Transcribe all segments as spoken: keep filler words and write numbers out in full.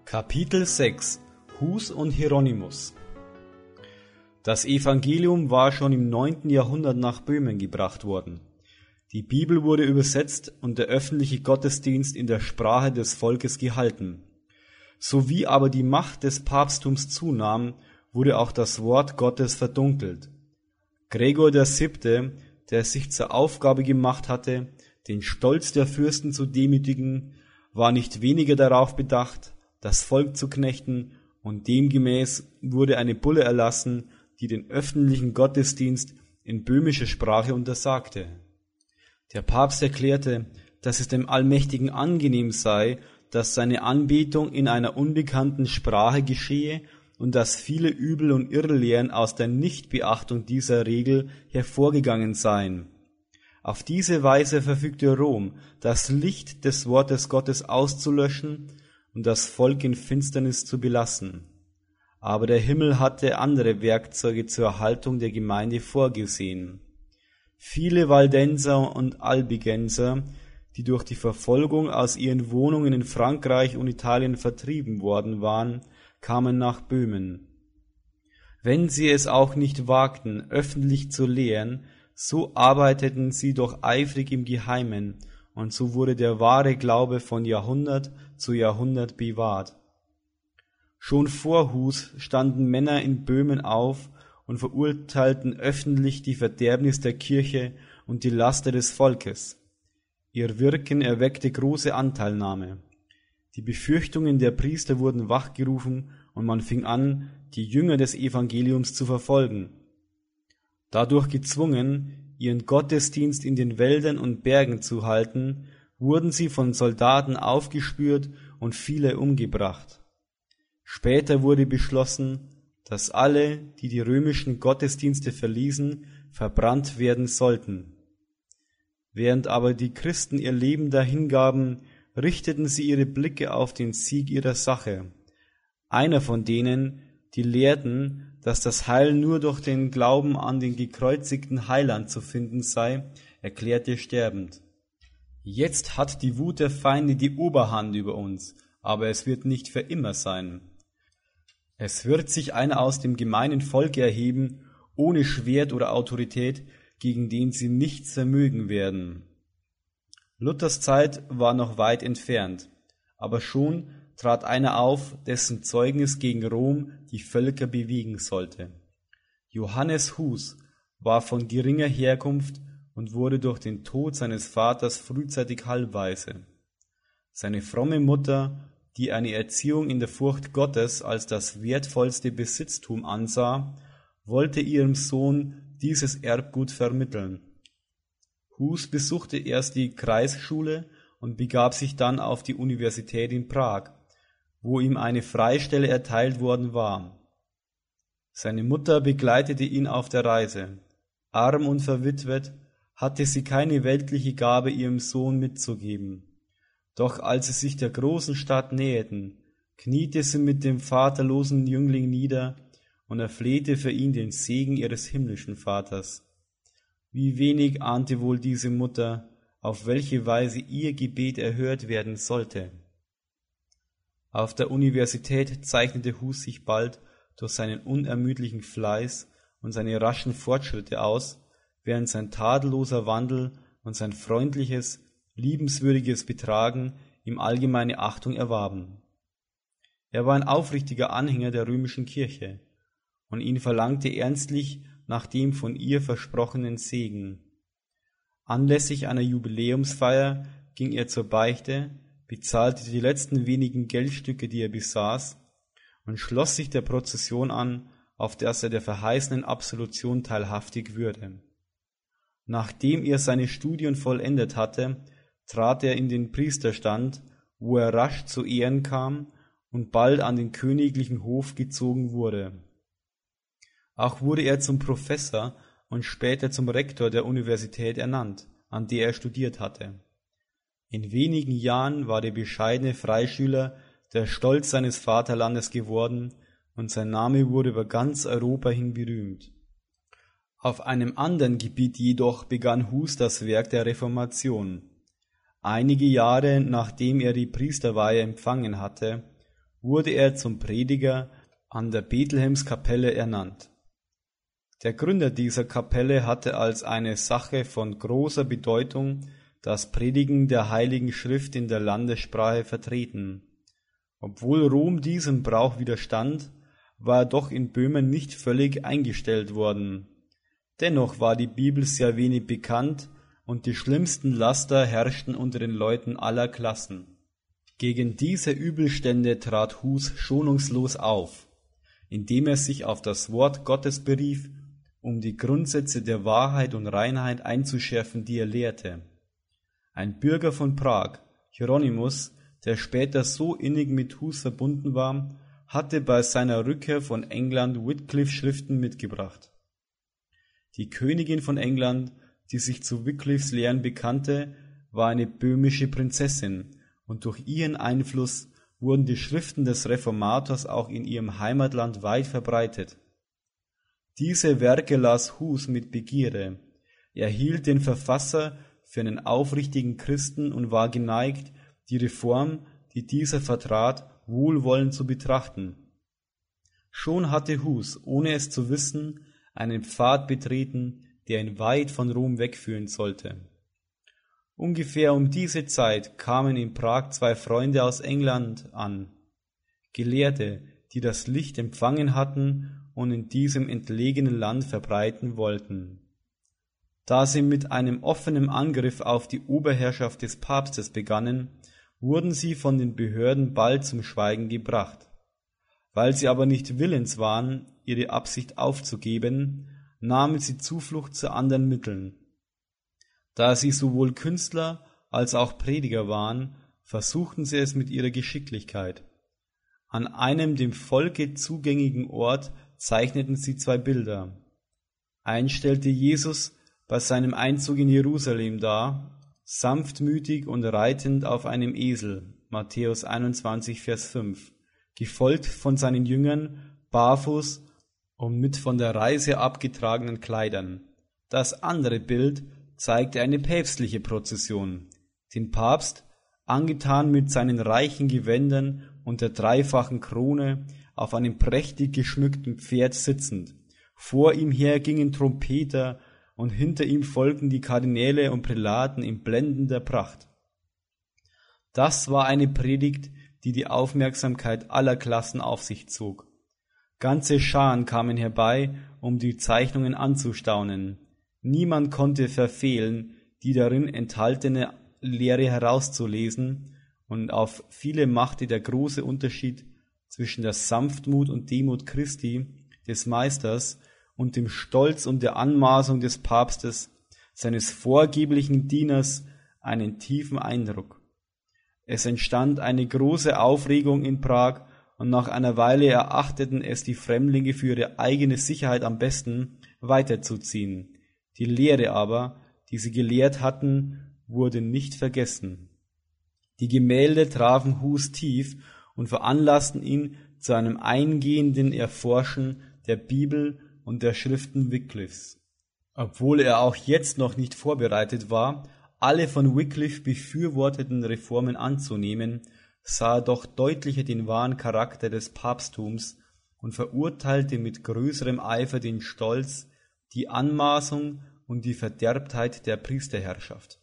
Kapitel sechs Hus und Hieronymus. Das Evangelium war schon im neunten Jahrhundert nach Böhmen gebracht worden. Die Bibel wurde übersetzt und der öffentliche Gottesdienst in der Sprache des Volkes gehalten. Sowie aber die Macht des Papsttums zunahm, wurde auch das Wort Gottes verdunkelt. Gregor der Siebte, der sich zur Aufgabe gemacht hatte, den Stolz der Fürsten zu demütigen, war nicht weniger darauf bedacht, das Volk zu knechten, und demgemäß wurde eine Bulle erlassen, die den öffentlichen Gottesdienst in böhmischer Sprache untersagte. Der Papst erklärte, dass es dem Allmächtigen angenehm sei, dass seine Anbetung in einer unbekannten Sprache geschehe und dass viele Übel und Irrlehren aus der Nichtbeachtung dieser Regel hervorgegangen seien. Auf diese Weise verfügte Rom, das Licht des Wortes Gottes auszulöschen und das Volk in Finsternis zu belassen. Aber der Himmel hatte andere Werkzeuge zur Erhaltung der Gemeinde vorgesehen. Viele Waldenser und Albigenser, die durch die Verfolgung aus ihren Wohnungen in Frankreich und Italien vertrieben worden waren, kamen nach Böhmen. Wenn sie es auch nicht wagten, öffentlich zu lehren, so arbeiteten sie doch eifrig im Geheimen, und so wurde der wahre Glaube von Jahrhundert zu Jahrhundert bewahrt. Schon vor Hus standen Männer in Böhmen auf und verurteilten öffentlich die Verderbnis der Kirche und die Laster des Volkes. Ihr Wirken erweckte große Anteilnahme. Die Befürchtungen der Priester wurden wachgerufen und man fing an, die Jünger des Evangeliums zu verfolgen. Dadurch gezwungen, ihren Gottesdienst in den Wäldern und Bergen zu halten, wurden sie von Soldaten aufgespürt und viele umgebracht. Später wurde beschlossen, dass alle, die die römischen Gottesdienste verließen, verbrannt werden sollten. Während aber die Christen ihr Leben dahingaben, richteten sie ihre Blicke auf den Sieg ihrer Sache. Einer von denen, die lehrten, dass das Heil nur durch den Glauben an den gekreuzigten Heiland zu finden sei, erklärte sterbend: Jetzt hat die Wut der Feinde die Oberhand über uns, aber es wird nicht für immer sein. Es wird sich einer aus dem gemeinen Volke erheben, ohne Schwert oder Autorität, gegen den sie nichts vermögen werden. Luthers Zeit war noch weit entfernt, aber schon trat einer auf, dessen Zeugnis gegen Rom die Völker bewegen sollte. Johannes Hus war von geringer Herkunft und wurde durch den Tod seines Vaters frühzeitig halbwaise. Seine fromme Mutter, die eine Erziehung in der Furcht Gottes als das wertvollste Besitztum ansah, wollte ihrem Sohn dieses Erbgut vermitteln. Hus besuchte erst die Kreisschule und begab sich dann auf die Universität in Prag, wo ihm eine Freistelle erteilt worden war. Seine Mutter begleitete ihn auf der Reise. Arm und verwitwet hatte sie keine weltliche Gabe ihrem Sohn mitzugeben. Doch als sie sich der großen Stadt näherten, kniete sie mit dem vaterlosen Jüngling nieder und erflehte für ihn den Segen ihres himmlischen Vaters. Wie wenig ahnte wohl diese Mutter, auf welche Weise ihr Gebet erhört werden sollte. Auf der Universität zeichnete Hus sich bald durch seinen unermüdlichen Fleiß und seine raschen Fortschritte aus, während sein tadelloser Wandel und sein freundliches, liebenswürdiges Betragen ihm allgemeine Achtung erwarben. Er war ein aufrichtiger Anhänger der römischen Kirche, und ihn verlangte ernstlich nach dem von ihr versprochenen Segen. Anlässlich einer Jubiläumsfeier ging er zur Beichte, bezahlte die letzten wenigen Geldstücke, die er besaß, und schloss sich der Prozession an, auf dass er der verheißenen Absolution teilhaftig würde. Nachdem er seine Studien vollendet hatte, trat er in den Priesterstand, wo er rasch zu Ehren kam und bald an den königlichen Hof gezogen wurde. Auch wurde er zum Professor und später zum Rektor der Universität ernannt, an der er studiert hatte. In wenigen Jahren war der bescheidene Freischüler der Stolz seines Vaterlandes geworden, und sein Name wurde über ganz Europa hin berühmt. Auf einem anderen Gebiet jedoch begann Hus das Werk der Reformation. Einige Jahre nachdem er die Priesterweihe empfangen hatte, wurde er zum Prediger an der Bethlehemskapelle ernannt. Der Gründer dieser Kapelle hatte als eine Sache von großer Bedeutung das Predigen der Heiligen Schrift in der Landessprache vertreten. Obwohl Rom diesem Brauch widerstand, war er doch in Böhmen nicht völlig eingestellt worden. Dennoch war die Bibel sehr wenig bekannt und die schlimmsten Laster herrschten unter den Leuten aller Klassen. Gegen diese Übelstände trat Hus schonungslos auf, indem er sich auf das Wort Gottes berief, um die Grundsätze der Wahrheit und Reinheit einzuschärfen, die er lehrte. Ein Bürger von Prag, Hieronymus, der später so innig mit Hus verbunden war, hatte bei seiner Rückkehr von England Wycliffe-Schriften mitgebracht. Die Königin von England, die sich zu Wycliffes Lehren bekannte, war eine böhmische Prinzessin, und durch ihren Einfluss wurden die Schriften des Reformators auch in ihrem Heimatland weit verbreitet. Diese Werke las Hus mit Begierde. Er hielt den Verfasser für einen aufrichtigen Christen und war geneigt, die Reform, die dieser vertrat, wohlwollend zu betrachten. Schon hatte Hus, ohne es zu wissen, einen Pfad betreten, der ihn weit von Rom wegführen sollte. Ungefähr um diese Zeit kamen in Prag zwei Freunde aus England an, Gelehrte, die das Licht empfangen hatten und in diesem entlegenen Land verbreiten wollten. Da sie mit einem offenen Angriff auf die Oberherrschaft des Papstes begannen, wurden sie von den Behörden bald zum Schweigen gebracht. Weil sie aber nicht willens waren, ihre Absicht aufzugeben, nahmen sie Zuflucht zu anderen Mitteln. Da sie sowohl Künstler als auch Prediger waren, versuchten sie es mit ihrer Geschicklichkeit. An einem dem Volke zugängigen Ort zeichneten sie zwei Bilder. Eins stellte Jesus bei seinem Einzug in Jerusalem dar, sanftmütig und reitend auf einem Esel, Matthäus einundzwanzig, Vers fünf, gefolgt von seinen Jüngern, barfuß und mit von der Reise abgetragenen Kleidern. Das andere Bild zeigte eine päpstliche Prozession, den Papst, angetan mit seinen reichen Gewändern und der dreifachen Krone, auf einem prächtig geschmückten Pferd sitzend. Vor ihm her gingen Trompeter, und hinter ihm folgten die Kardinäle und Prälaten in blendender Pracht. Das war eine Predigt, die die Aufmerksamkeit aller Klassen auf sich zog. Ganze Scharen kamen herbei, um die Zeichnungen anzustaunen. Niemand konnte verfehlen, die darin enthaltene Lehre herauszulesen, und auf viele machte der große Unterschied zwischen der Sanftmut und Demut Christi, des Meisters, und dem Stolz und der Anmaßung des Papstes, seines vorgeblichen Dieners, einen tiefen Eindruck. Es entstand eine große Aufregung in Prag, und nach einer Weile erachteten es die Fremdlinge für ihre eigene Sicherheit am besten, weiterzuziehen. Die Lehre aber, die sie gelehrt hatten, wurde nicht vergessen. Die Gemälde trafen Hus tief und veranlassten ihn zu einem eingehenden Erforschen der Bibel und der Schriften Wycliffes. Obwohl er auch jetzt noch nicht vorbereitet war, alle von Wycliffe befürworteten Reformen anzunehmen, sah er doch deutlicher den wahren Charakter des Papsttums und verurteilte mit größerem Eifer den Stolz, die Anmaßung und die Verderbtheit der Priesterherrschaft.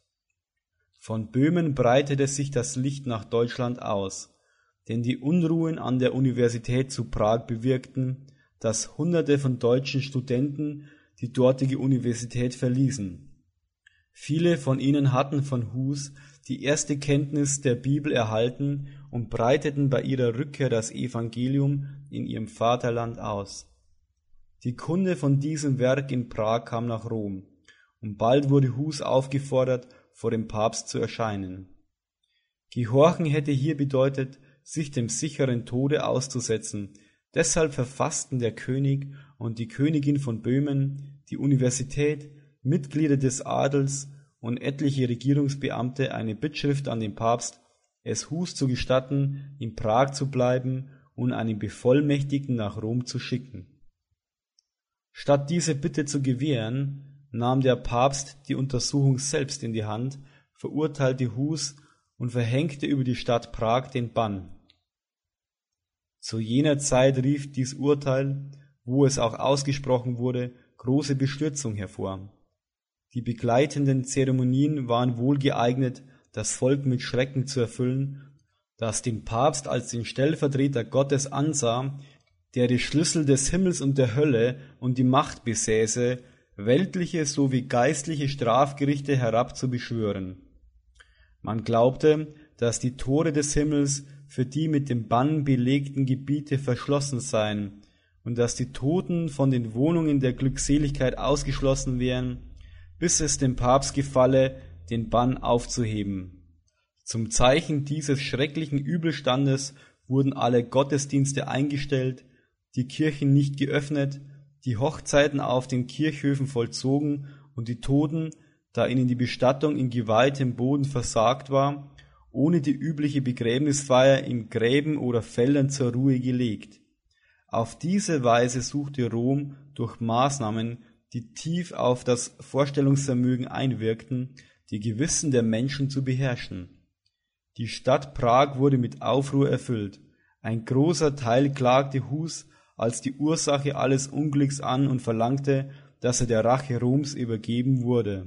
Von Böhmen breitete sich das Licht nach Deutschland aus, denn die Unruhen an der Universität zu Prag bewirkten, dass Hunderte von deutschen Studenten die dortige Universität verließen. Viele von ihnen hatten von Hus die erste Kenntnis der Bibel erhalten und breiteten bei ihrer Rückkehr das Evangelium in ihrem Vaterland aus. Die Kunde von diesem Werk in Prag kam nach Rom, und bald wurde Hus aufgefordert, vor dem Papst zu erscheinen. Gehorchen hätte hier bedeutet, sich dem sicheren Tode auszusetzen. Deshalb verfassten der König und die Königin von Böhmen, die Universität, Mitglieder des Adels und etliche Regierungsbeamte eine Bittschrift an den Papst, es Hus zu gestatten, in Prag zu bleiben und einen Bevollmächtigten nach Rom zu schicken. Statt diese Bitte zu gewähren, nahm der Papst die Untersuchung selbst in die Hand, verurteilte Hus und verhängte über die Stadt Prag den Bann. Zu jener Zeit rief dies Urteil, wo es auch ausgesprochen wurde, große Bestürzung hervor. Die begleitenden Zeremonien waren wohl geeignet, das Volk mit Schrecken zu erfüllen, das den Papst als den Stellvertreter Gottes ansah, der die Schlüssel des Himmels und der Hölle und die Macht besäße, weltliche sowie geistliche Strafgerichte herabzubeschwören. Man glaubte, dass die Tore des Himmels für die mit dem Bann belegten Gebiete verschlossen seien und dass die Toten von den Wohnungen der Glückseligkeit ausgeschlossen wären, bis es dem Papst gefalle, den Bann aufzuheben. Zum Zeichen dieses schrecklichen Übelstandes wurden alle Gottesdienste eingestellt, die Kirchen nicht geöffnet, die Hochzeiten auf den Kirchhöfen vollzogen und die Toten, da ihnen die Bestattung in geweihtem Boden versagt war, ohne die übliche Begräbnisfeier in Gräben oder Feldern zur Ruhe gelegt. Auf diese Weise suchte Rom durch Maßnahmen, die tief auf das Vorstellungsvermögen einwirkten, die Gewissen der Menschen zu beherrschen. Die Stadt Prag wurde mit Aufruhr erfüllt. Ein großer Teil klagte Hus als die Ursache alles Unglücks an und verlangte, dass er der Rache Roms übergeben wurde.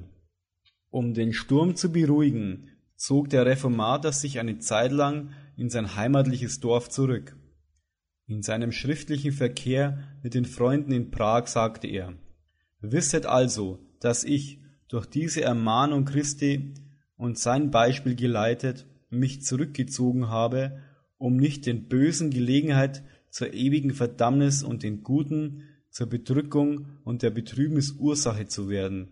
Um den Sturm zu beruhigen, zog der Reformator sich eine Zeit lang in sein heimatliches Dorf zurück. In seinem schriftlichen Verkehr mit den Freunden in Prag sagte er: »Wisset also, dass ich, durch diese Ermahnung Christi und sein Beispiel geleitet, mich zurückgezogen habe, um nicht den Bösen Gelegenheit zur ewigen Verdammnis und den Guten zur Bedrückung und der Betrübnis Ursache zu werden.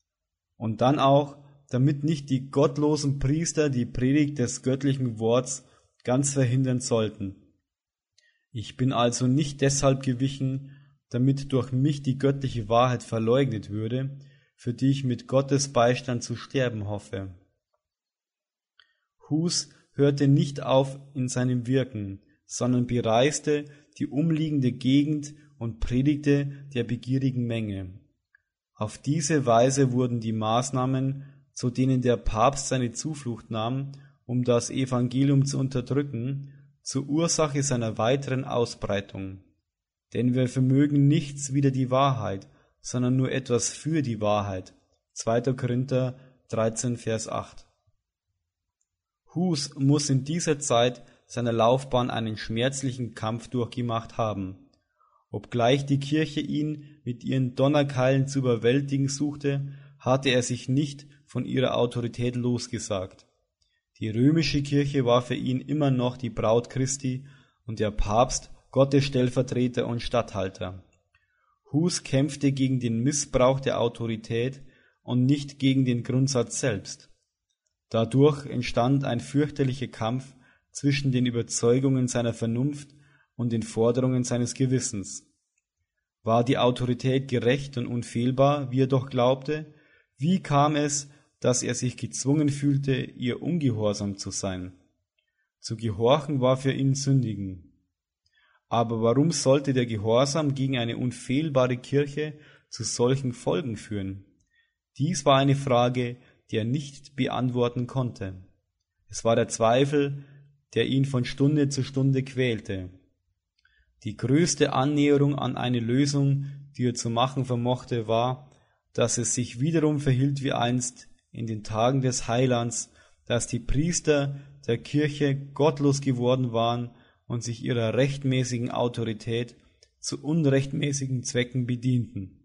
Und dann auch, damit nicht die gottlosen Priester die Predigt des göttlichen Worts ganz verhindern sollten. Ich bin also nicht deshalb gewichen, damit durch mich die göttliche Wahrheit verleugnet würde, für die ich mit Gottes Beistand zu sterben hoffe.« Hus hörte nicht auf in seinem Wirken, sondern bereiste die umliegende Gegend und predigte der begierigen Menge. Auf diese Weise wurden die Maßnahmen, zu denen der Papst seine Zuflucht nahm, um das Evangelium zu unterdrücken, zur Ursache seiner weiteren Ausbreitung. Denn wir vermögen nichts wider die Wahrheit, sondern nur etwas für die Wahrheit. zweiter Korinther dreizehn, Vers acht. Hus muss in dieser Zeit seiner Laufbahn einen schmerzlichen Kampf durchgemacht haben. Obgleich die Kirche ihn mit ihren Donnerkeilen zu überwältigen suchte, hatte er sich nicht von ihrer Autorität losgesagt. Die römische Kirche war für ihn immer noch die Braut Christi und der Papst Gottes Stellvertreter und Statthalter. Hus kämpfte gegen den Missbrauch der Autorität und nicht gegen den Grundsatz selbst. Dadurch entstand ein fürchterlicher Kampf zwischen den Überzeugungen seiner Vernunft und den Forderungen seines Gewissens. War die Autorität gerecht und unfehlbar, wie er doch glaubte? Wie kam es, dass er sich gezwungen fühlte, ihr ungehorsam zu sein? Zu gehorchen war für ihn Sündigen. Aber warum sollte der Gehorsam gegen eine unfehlbare Kirche zu solchen Folgen führen? Dies war eine Frage, die er nicht beantworten konnte. Es war der Zweifel, der ihn von Stunde zu Stunde quälte. Die größte Annäherung an eine Lösung, die er zu machen vermochte, war, dass es sich wiederum verhielt wie einst in den Tagen des Heilands, dass die Priester der Kirche gottlos geworden waren und sich ihrer rechtmäßigen Autorität zu unrechtmäßigen Zwecken bedienten.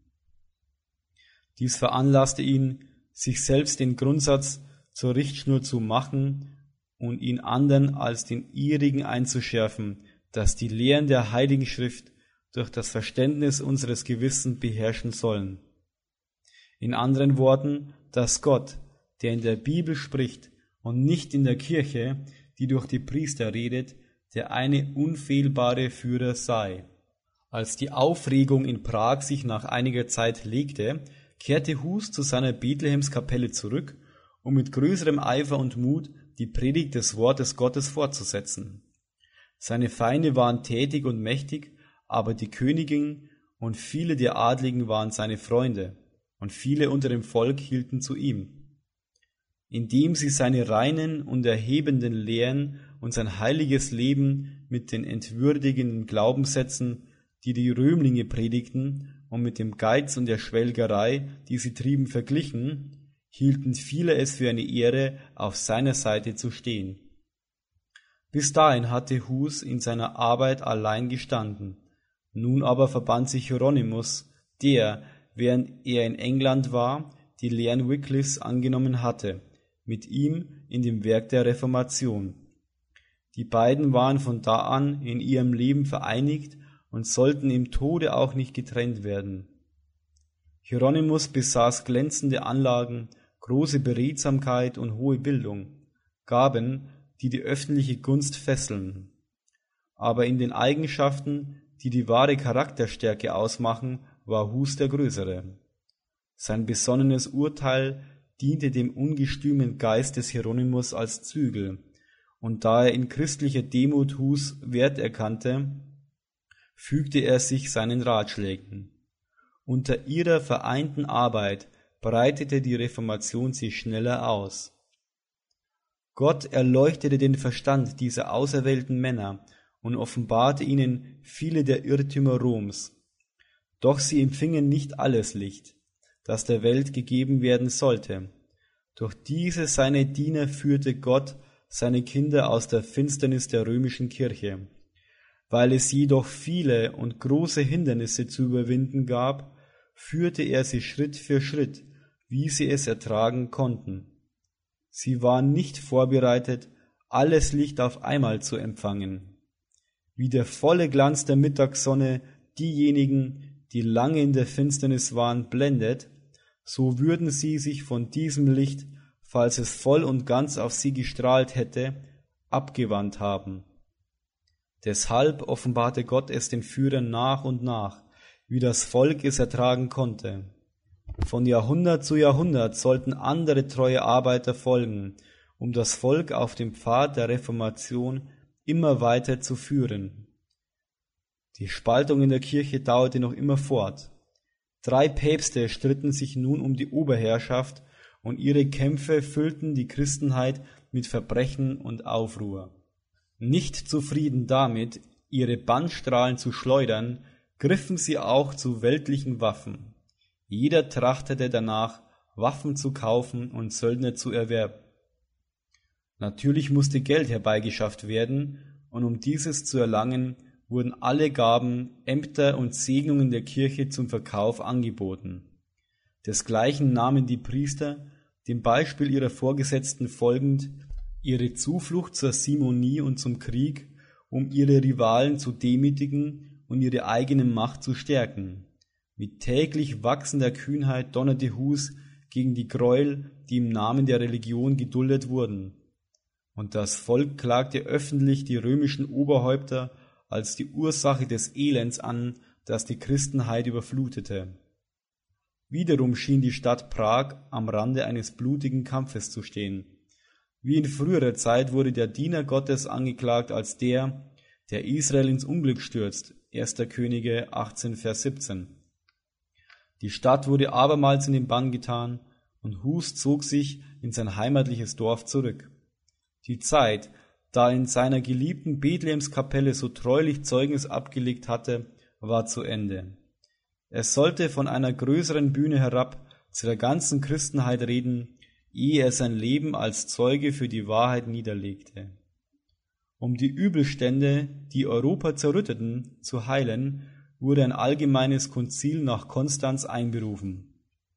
Dies veranlasste ihn, sich selbst den Grundsatz zur Richtschnur zu machen und ihn anderen als den ihrigen einzuschärfen, dass die Lehren der Heiligen Schrift durch das Verständnis unseres Gewissens beherrschen sollen. In anderen Worten, dass Gott, der in der Bibel spricht und nicht in der Kirche, die durch die Priester redet, der eine unfehlbare Führer sei. Als die Aufregung in Prag sich nach einiger Zeit legte, kehrte Hus zu seiner Bethlehemskapelle zurück, um mit größerem Eifer und Mut die Predigt des Wortes Gottes fortzusetzen. Seine Feinde waren tätig und mächtig, aber die Königin und viele der Adligen waren seine Freunde, und viele unter dem Volk hielten zu ihm. Indem sie seine reinen und erhebenden Lehren und sein heiliges Leben mit den entwürdigenden Glaubenssätzen, die die Römlinge predigten, und mit dem Geiz und der Schwelgerei, die sie trieben, verglichen, hielten viele es für eine Ehre, auf seiner Seite zu stehen. Bis dahin hatte Hus in seiner Arbeit allein gestanden. Nun aber verband sich Hieronymus, der, während er in England war, die Lehren Wyclifs angenommen hatte, mit ihm in dem Werk der Reformation. Die beiden waren von da an in ihrem Leben vereinigt und sollten im Tode auch nicht getrennt werden. Hieronymus besaß glänzende Anlagen, große Beredsamkeit und hohe Bildung, Gaben, die die öffentliche Gunst fesseln. Aber in den Eigenschaften, die die wahre Charakterstärke ausmachen, war Hus der Größere. Sein besonnenes Urteil diente dem ungestümen Geist des Hieronymus als Zügel, und da er in christlicher Demut Hus Wert erkannte, fügte er sich seinen Ratschlägen. Unter ihrer vereinten Arbeit breitete die Reformation sich schneller aus. Gott erleuchtete den Verstand dieser auserwählten Männer und offenbarte ihnen viele der Irrtümer Roms. Doch sie empfingen nicht alles Licht, das der Welt gegeben werden sollte. Durch diese seine Diener führte Gott seine Kinder aus der Finsternis der römischen Kirche. Weil es jedoch viele und große Hindernisse zu überwinden gab, führte er sie Schritt für Schritt, wie sie es ertragen konnten. Sie waren nicht vorbereitet, alles Licht auf einmal zu empfangen. Wie der volle Glanz der Mittagssonne diejenigen, die lange in der Finsternis waren, blendet, so würden sie sich von diesem Licht, falls es voll und ganz auf sie gestrahlt hätte, abgewandt haben. Deshalb offenbarte Gott es den Führern nach und nach, wie das Volk es ertragen konnte. Von Jahrhundert zu Jahrhundert sollten andere treue Arbeiter folgen, um das Volk auf dem Pfad der Reformation immer weiter zu führen. Die Spaltung in der Kirche dauerte noch immer fort. Drei Päpste stritten sich nun um die Oberherrschaft, und ihre Kämpfe füllten die Christenheit mit Verbrechen und Aufruhr. Nicht zufrieden damit, ihre Bannstrahlen zu schleudern, griffen sie auch zu weltlichen Waffen. Jeder trachtete danach, Waffen zu kaufen und Söldner zu erwerben. Natürlich musste Geld herbeigeschafft werden, und um dieses zu erlangen, wurden alle Gaben, Ämter und Segnungen der Kirche zum Verkauf angeboten. Desgleichen nahmen die Priester, dem Beispiel ihrer Vorgesetzten folgend, ihre Zuflucht zur Simonie und zum Krieg, um ihre Rivalen zu demütigen und ihre eigene Macht zu stärken. Mit täglich wachsender Kühnheit donnerte Hus gegen die Gräuel, die im Namen der Religion geduldet wurden. Und das Volk klagte öffentlich die römischen Oberhäupter als die Ursache des Elends an, das die Christenheit überflutete. Wiederum schien die Stadt Prag am Rande eines blutigen Kampfes zu stehen. Wie in früherer Zeit wurde der Diener Gottes angeklagt als der, der Israel ins Unglück stürzt. erster Könige achtzehn, Vers siebzehn. Die Stadt wurde abermals in den Bann getan, und Hus zog sich in sein heimatliches Dorf zurück. Die Zeit, da er in seiner geliebten Bethlehemskapelle so treulich Zeugnis abgelegt hatte, war zu Ende. Er sollte von einer größeren Bühne herab zu der ganzen Christenheit reden, ehe er sein Leben als Zeuge für die Wahrheit niederlegte. Um die Übelstände, die Europa zerrütteten, zu heilen, wurde ein allgemeines Konzil nach Konstanz einberufen.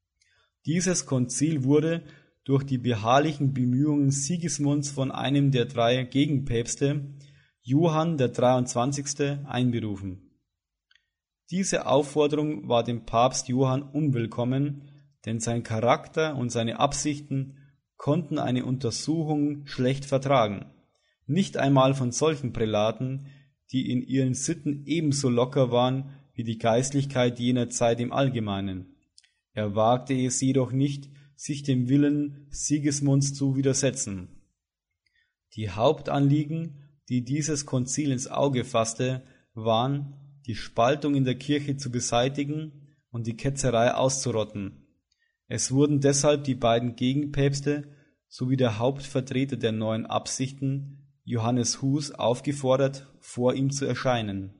Dieses Konzil wurde durch die beharrlichen Bemühungen Sigismunds von einem der drei Gegenpäpste, Johann der dreiundzwanzigste, einberufen. Diese Aufforderung war dem Papst Johann unwillkommen, denn sein Charakter und seine Absichten konnten eine Untersuchung schlecht vertragen, nicht einmal von solchen Prälaten, die in ihren Sitten ebenso locker waren wie die Geistlichkeit jener Zeit im Allgemeinen. Er wagte es jedoch nicht, sich dem Willen Sigismunds zu widersetzen. Die Hauptanliegen, die dieses Konzil ins Auge fasste, waren, die Spaltung in der Kirche zu beseitigen und die Ketzerei auszurotten. Es wurden deshalb die beiden Gegenpäpste sowie der Hauptvertreter der neuen Absichten, Johannes Hus aufgefordert, vor ihm zu erscheinen.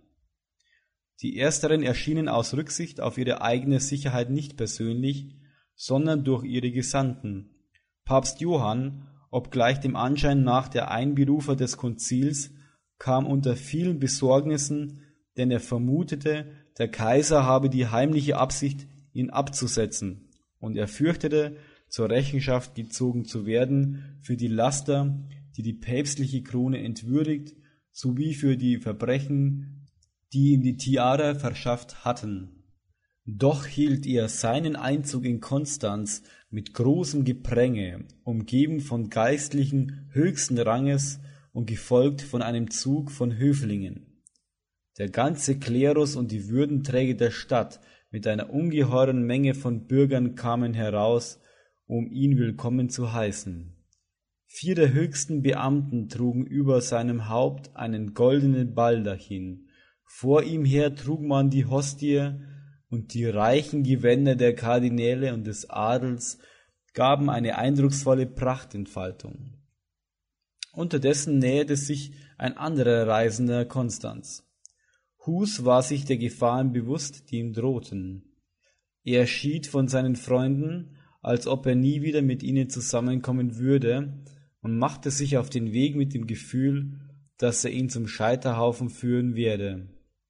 Die ersteren erschienen aus Rücksicht auf ihre eigene Sicherheit nicht persönlich, sondern durch ihre Gesandten. Papst Johann, obgleich dem Anschein nach der Einberufer des Konzils, kam unter vielen Besorgnissen, denn er vermutete, der Kaiser habe die heimliche Absicht, ihn abzusetzen, und er fürchtete, zur Rechenschaft gezogen zu werden für die Laster, die die päpstliche Krone entwürdigt, sowie für die Verbrechen, die ihm die Tiara verschafft hatten. Doch hielt er seinen Einzug in Konstanz mit großem Gepränge, umgeben von Geistlichen höchsten Ranges und gefolgt von einem Zug von Höflingen. Der ganze Klerus und die Würdenträger der Stadt mit einer ungeheuren Menge von Bürgern kamen heraus, um ihn willkommen zu heißen. Vier der höchsten Beamten trugen über seinem Haupt einen goldenen Baldachin. Vor ihm her trug man die Hostie, und die reichen Gewänder der Kardinäle und des Adels gaben eine eindrucksvolle Prachtentfaltung. Unterdessen näherte sich ein anderer Reisender Konstanz. Hus war sich der Gefahren bewusst, die ihm drohten. Er schied von seinen Freunden, als ob er nie wieder mit ihnen zusammenkommen würde, und machte sich auf den Weg mit dem Gefühl, dass er ihn zum Scheiterhaufen führen werde.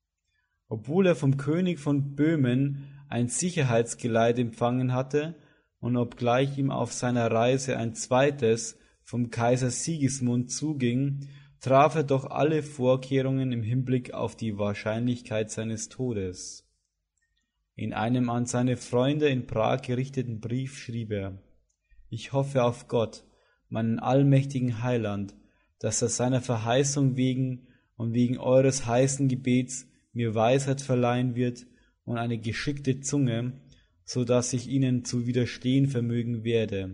Obwohl er vom König von Böhmen ein Sicherheitsgeleit empfangen hatte und obgleich ihm auf seiner Reise ein zweites vom Kaiser Sigismund zuging, traf er doch alle Vorkehrungen im Hinblick auf die Wahrscheinlichkeit seines Todes. In einem an seine Freunde in Prag gerichteten Brief schrieb er: »Ich hoffe auf Gott, meinen allmächtigen Heiland, dass er seiner Verheißung wegen und wegen eures heißen Gebets mir Weisheit verleihen wird und eine geschickte Zunge, so dass ich ihnen zu widerstehen vermögen werde.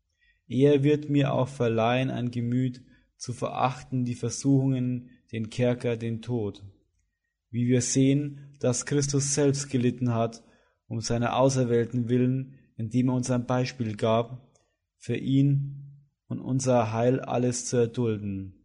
Er wird mir auch verleihen ein Gemüt, zu verachten die Versuchungen, den Kerker, den Tod. Wie wir sehen, dass Christus selbst gelitten hat, um seiner Auserwählten willen, indem er uns ein Beispiel gab, für ihn und unser Heil alles zu erdulden.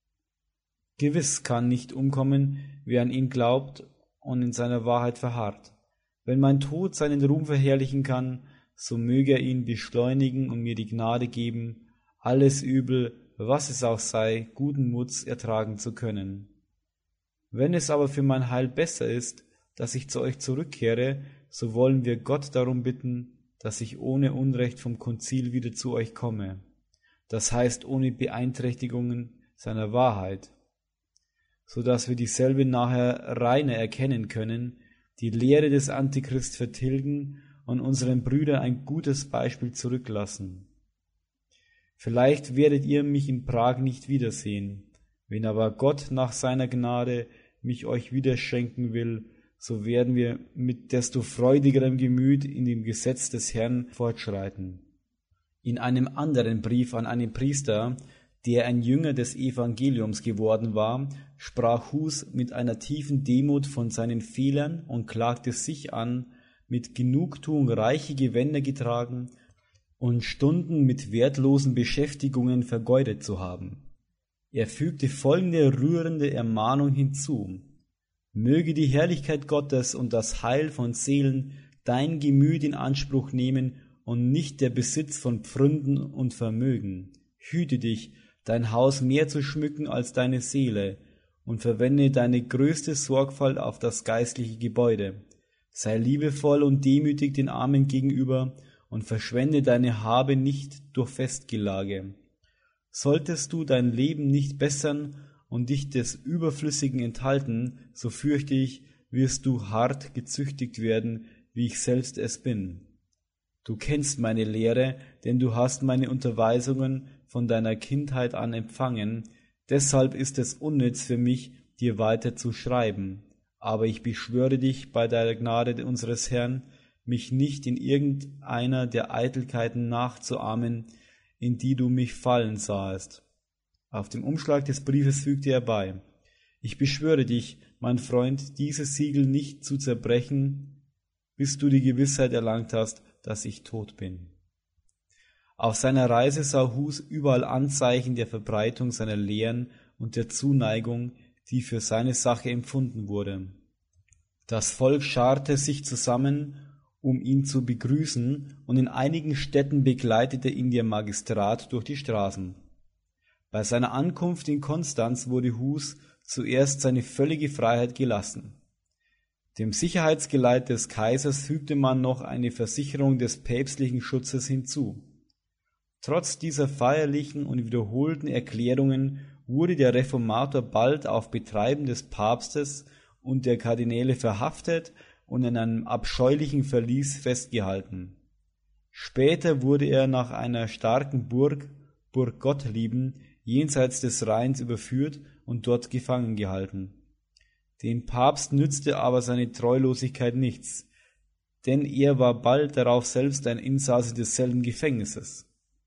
Gewiss kann nicht umkommen, wer an ihn glaubt und in seiner Wahrheit verharrt. Wenn mein Tod seinen Ruhm verherrlichen kann, so möge er ihn beschleunigen und mir die Gnade geben, alles Übel, was es auch sei, guten Muts ertragen zu können. Wenn es aber für mein Heil besser ist, dass ich zu euch zurückkehre, so wollen wir Gott darum bitten, dass ich ohne Unrecht vom Konzil wieder zu euch komme, das heißt ohne Beeinträchtigungen seiner Wahrheit, so dass wir dieselbe nachher reiner erkennen können, die Lehre des Antichrist vertilgen und unseren Brüdern ein gutes Beispiel zurücklassen. Vielleicht werdet ihr mich in Prag nicht wiedersehen, wenn aber Gott nach seiner Gnade mich euch wieder schenken will, so werden wir mit desto freudigerem Gemüt in dem Gesetz des Herrn fortschreiten. In einem anderen Brief an einen Priester, der ein Jünger des Evangeliums geworden war, sprach Hus mit einer tiefen Demut von seinen Fehlern und klagte sich an, mit Genugtuung reiche Gewänder getragen und Stunden mit wertlosen Beschäftigungen vergeudet zu haben. Er fügte folgende rührende Ermahnung hinzu: Möge die Herrlichkeit Gottes und das Heil von Seelen dein Gemüt in Anspruch nehmen und nicht der Besitz von Pfründen und Vermögen. Hüte dich, dein Haus mehr zu schmücken als deine Seele, und verwende deine größte Sorgfalt auf das geistliche Gebäude. Sei liebevoll und demütig den Armen gegenüber und verschwende deine Habe nicht durch Festgelage. Solltest du dein Leben nicht bessern und dich des Überflüssigen enthalten, so fürchte ich, wirst du hart gezüchtigt werden, wie ich selbst es bin. Du kennst meine Lehre, denn du hast meine Unterweisungen von deiner Kindheit an empfangen, deshalb ist es unnütz für mich, dir weiter zu schreiben. Aber ich beschwöre dich bei der Gnade unseres Herrn, mich nicht in irgendeiner der Eitelkeiten nachzuahmen, in die du mich fallen sahest. Auf dem Umschlag des Briefes fügte er bei: Ich beschwöre dich, mein Freund, dieses Siegel nicht zu zerbrechen, bis du die Gewissheit erlangt hast, dass ich tot bin. Auf seiner Reise sah Hus überall Anzeichen der Verbreitung seiner Lehren und der Zuneigung, die für seine Sache empfunden wurde. Das Volk scharte sich zusammen, um ihn zu begrüßen, und in einigen Städten begleitete ihn der Magistrat durch die Straßen. Bei seiner Ankunft in Konstanz wurde Hus zuerst seine völlige Freiheit gelassen. Dem Sicherheitsgeleit des Kaisers fügte man noch eine Versicherung des päpstlichen Schutzes hinzu. Trotz dieser feierlichen und wiederholten Erklärungen wurde der Reformator bald auf Betreiben des Papstes und der Kardinäle verhaftet und in einem abscheulichen Verlies festgehalten. Später wurde er nach einer starken Burg, Burg Gottlieben, jenseits des Rheins überführt und dort gefangen gehalten. Dem Papst nützte aber seine Treulosigkeit nichts, denn er war bald darauf selbst ein Insasse desselben Gefängnisses.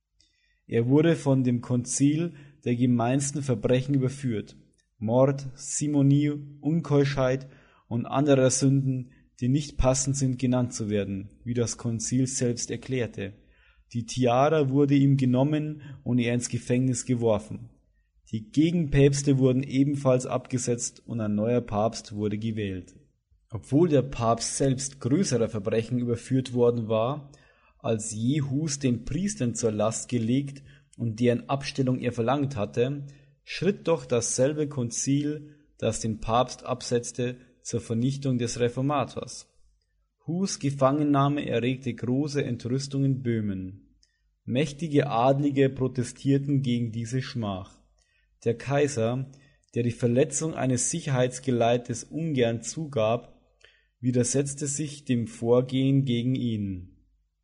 Er wurde von dem Konzil der gemeinsten Verbrechen überführt: Mord, Simonie, Unkeuschheit und anderer Sünden, die nicht passend sind, genannt zu werden, wie das Konzil selbst erklärte. Die Tiara wurde ihm genommen und er ins Gefängnis geworfen. Die Gegenpäpste wurden ebenfalls abgesetzt und ein neuer Papst wurde gewählt. Obwohl der Papst selbst größerer Verbrechen überführt worden war, als je Hus den Priestern zur Last gelegt und deren Abstellung er verlangt hatte, schritt doch dasselbe Konzil, das den Papst absetzte, zur Vernichtung des Reformators. Hus Gefangennahme erregte große Entrüstung in Böhmen. Mächtige Adlige protestierten gegen diese Schmach. Der Kaiser, der die Verletzung eines Sicherheitsgeleites ungern zugab, widersetzte sich dem Vorgehen gegen ihn.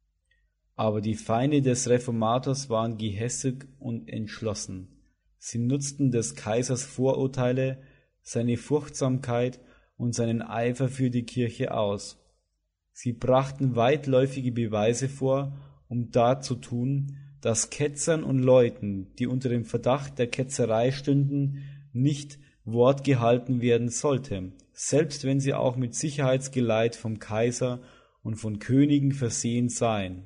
Aber die Feinde des Reformators waren gehässig und entschlossen. Sie nutzten des Kaisers Vorurteile, seine Furchtsamkeit und seinen Eifer für die Kirche aus. Sie brachten weitläufige Beweise vor, um darzutun, dass Ketzern und Leuten, die unter dem Verdacht der Ketzerei stünden, nicht Wort gehalten werden sollte, selbst wenn sie auch mit Sicherheitsgeleit vom Kaiser und von Königen versehen seien.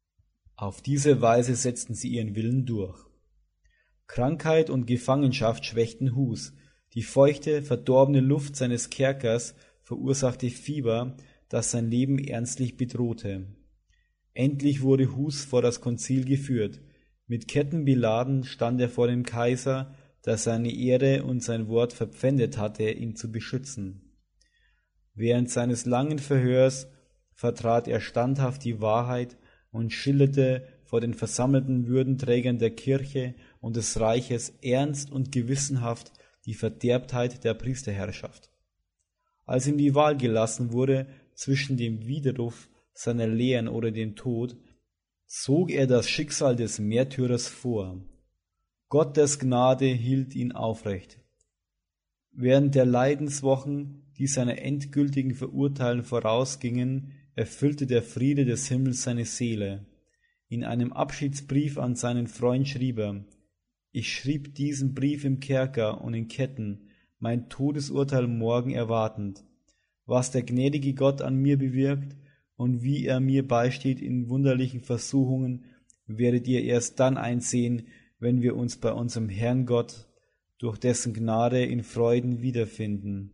Auf diese Weise setzten sie ihren Willen durch. Krankheit und Gefangenschaft schwächten Hus. Die feuchte, verdorbene Luft seines Kerkers verursachte Fieber, das sein Leben ernstlich bedrohte. Endlich wurde Hus vor das Konzil geführt. Mit Ketten beladen stand er vor dem Kaiser, der seine Ehre und sein Wort verpfändet hatte, ihn zu beschützen. Während seines langen Verhörs vertrat er standhaft die Wahrheit und schilderte vor den versammelten Würdenträgern der Kirche und des Reiches ernst und gewissenhaft die Verderbtheit der Priesterherrschaft. Als ihm die Wahl gelassen wurde zwischen dem Widerruf seiner Lehren oder dem Tod, zog er das Schicksal des Märtyrers vor. Gottes Gnade hielt ihn aufrecht. Während der Leidenswochen, die seiner endgültigen Verurteilung vorausgingen, erfüllte der Friede des Himmels seine Seele. In einem Abschiedsbrief an seinen Freund schrieb er: Ich schrieb diesen Brief im Kerker und in Ketten, mein Todesurteil morgen erwartend. Was der gnädige Gott an mir bewirkt und wie er mir beisteht in wunderlichen Versuchungen, werdet ihr erst dann einsehen, wenn wir uns bei unserem Herrn Gott durch dessen Gnade in Freuden wiederfinden.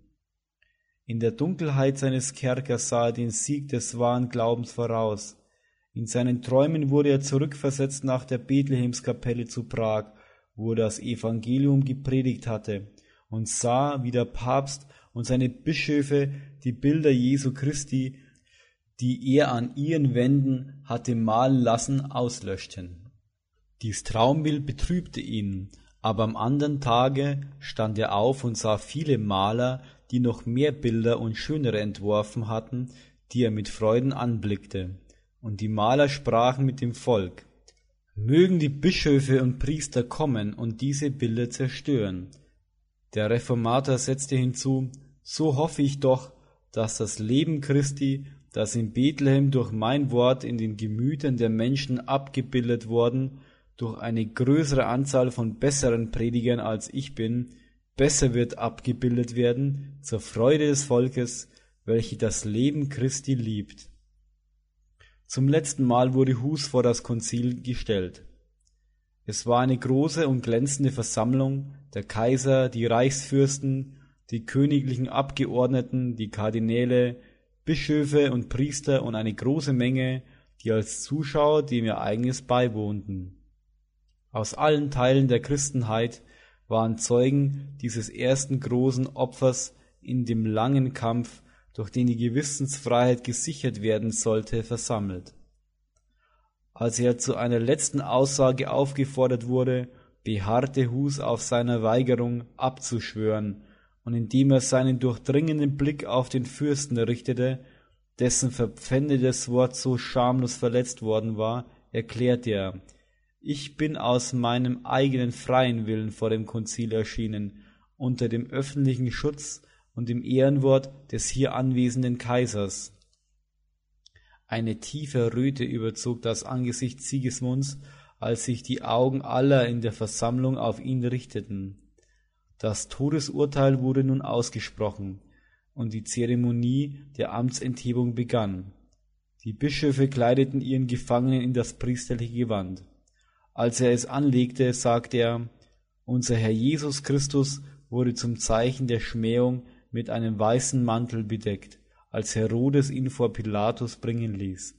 In der Dunkelheit seines Kerkers sah er den Sieg des wahren Glaubens voraus. In seinen Träumen wurde er zurückversetzt nach der Bethlehemskapelle zu Prag, wo er das Evangelium gepredigt hatte, und sah, wie der Papst und seine Bischöfe die Bilder Jesu Christi, die er an ihren Wänden hatte malen lassen, auslöschten. Dies Traumbild betrübte ihn, aber am anderen Tage stand er auf und sah viele Maler, die noch mehr Bilder und schönere entworfen hatten, die er mit Freuden anblickte. Und die Maler sprachen mit dem Volk: Mögen die Bischöfe und Priester kommen und diese Bilder zerstören. Der Reformator setzte hinzu: So hoffe ich doch, dass das Leben Christi, das in Bethlehem durch mein Wort in den Gemütern der Menschen abgebildet worden, durch eine größere Anzahl von besseren Predigern als ich bin, besser wird abgebildet werden, zur Freude des Volkes, welche das Leben Christi liebt. Zum letzten Mal wurde Hus vor das Konzil gestellt. Es war eine große und glänzende Versammlung, der Kaiser, die Reichsfürsten, die königlichen Abgeordneten, die Kardinäle, Bischöfe und Priester und eine große Menge, die als Zuschauer dem Ereignis beiwohnten. Aus allen Teilen der Christenheit waren Zeugen dieses ersten großen Opfers in dem langen Kampf, durch den die Gewissensfreiheit gesichert werden sollte, versammelt. Als er zu einer letzten Aussage aufgefordert wurde, beharrte Hus auf seiner Weigerung abzuschwören, und indem er seinen durchdringenden Blick auf den Fürsten richtete, dessen verpfändetes Wort so schamlos verletzt worden war, erklärte er: Ich bin aus meinem eigenen freien Willen vor dem Konzil erschienen, unter dem öffentlichen Schutz und dem Ehrenwort des hier anwesenden Kaisers. Eine tiefe Röte überzog das Angesicht Sigismunds, als sich die Augen aller in der Versammlung auf ihn richteten. Das Todesurteil wurde nun ausgesprochen, und die Zeremonie der Amtsenthebung begann. Die Bischöfe kleideten ihren Gefangenen in das priesterliche Gewand. Als er es anlegte, sagte er: Unser Herr Jesus Christus wurde zum Zeichen der Schmähung mit einem weißen Mantel bedeckt, als Herodes ihn vor Pilatus bringen ließ.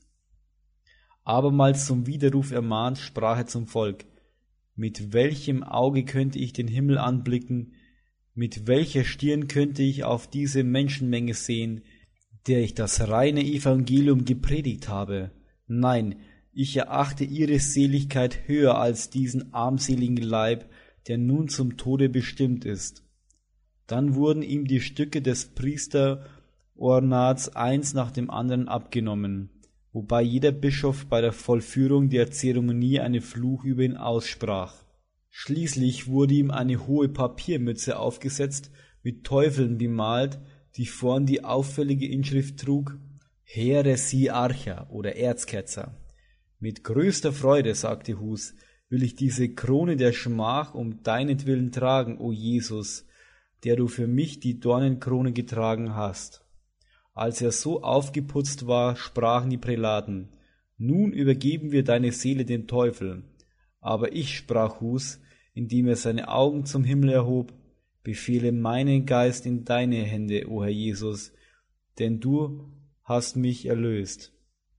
Abermals zum Widerruf ermahnt, sprach er zum Volk: Mit welchem Auge könnte ich den Himmel anblicken, mit welcher Stirn könnte ich auf diese Menschenmenge sehen, der ich das reine Evangelium gepredigt habe? Nein, ich erachte ihre Seligkeit höher als diesen armseligen Leib, der nun zum Tode bestimmt ist. Dann wurden ihm die Stücke des Priesterornats eins nach dem anderen abgenommen, wobei jeder Bischof bei der Vollführung der Zeremonie einen Fluch über ihn aussprach. Schließlich wurde ihm eine hohe Papiermütze aufgesetzt, mit Teufeln bemalt, die vorn die auffällige Inschrift trug: Here Archer oder Erzketzer. Mit größter Freude, sagte Hus, will ich diese Krone der Schmach um deinetwillen tragen, o Jesus, der du für mich die Dornenkrone getragen hast. Als er so aufgeputzt war, sprachen die Prälaten: Nun übergeben wir deine Seele dem Teufel. Aber ich, sprach Hus, indem er seine Augen zum Himmel erhob, befehle meinen Geist in deine Hände, o Herr Jesus, denn du hast mich erlöst.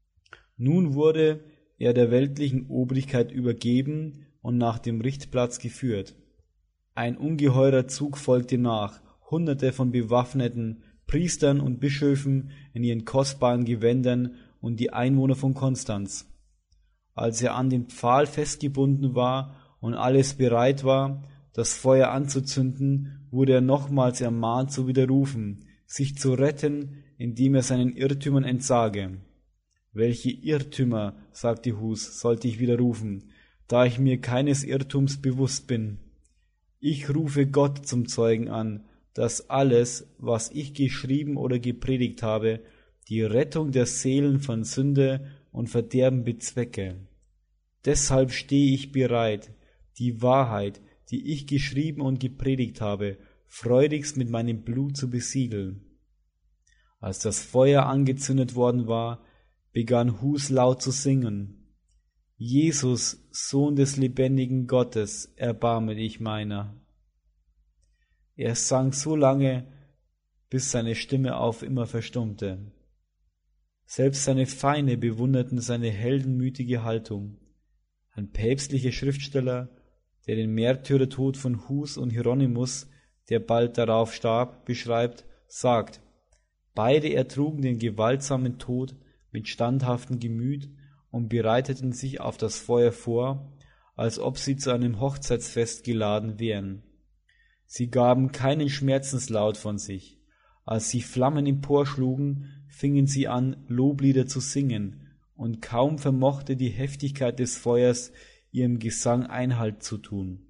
Nun wurde er der weltlichen Obrigkeit übergeben und nach dem Richtplatz geführt. Ein ungeheurer Zug folgte nach, Hunderte von bewaffneten Priestern und Bischöfen in ihren kostbaren Gewändern und die Einwohner von Konstanz. Als er an den Pfahl festgebunden war und alles bereit war, das Feuer anzuzünden, wurde er nochmals ermahnt zu widerrufen, sich zu retten, indem er seinen Irrtümern entsage. Welche Irrtümer, sagte Hus, sollte ich widerrufen, da ich mir keines Irrtums bewusst bin? Ich rufe Gott zum Zeugen an, dass alles, was ich geschrieben oder gepredigt habe, die Rettung der Seelen von Sünde und Verderben bezwecke. Deshalb stehe ich bereit, die Wahrheit, die ich geschrieben und gepredigt habe, freudigst mit meinem Blut zu besiegeln. Als das Feuer angezündet worden war, begann Hus laut zu singen: Jesus, Sohn des lebendigen Gottes, erbarme dich meiner. Er sang so lange, bis seine Stimme auf immer verstummte. Selbst seine Feinde bewunderten seine heldenmütige Haltung. Ein päpstlicher Schriftsteller, der den Märtyrertod von Hus und Hieronymus, der bald darauf starb, beschreibt, sagt: Beide ertrugen den gewaltsamen Tod mit standhaftem Gemüt und bereiteten sich auf das Feuer vor, als ob sie zu einem Hochzeitsfest geladen wären. Sie gaben keinen Schmerzenslaut von sich. Als sie Flammen emporschlugen, fingen sie an, Loblieder zu singen, und kaum vermochte die Heftigkeit des Feuers ihrem Gesang Einhalt zu tun.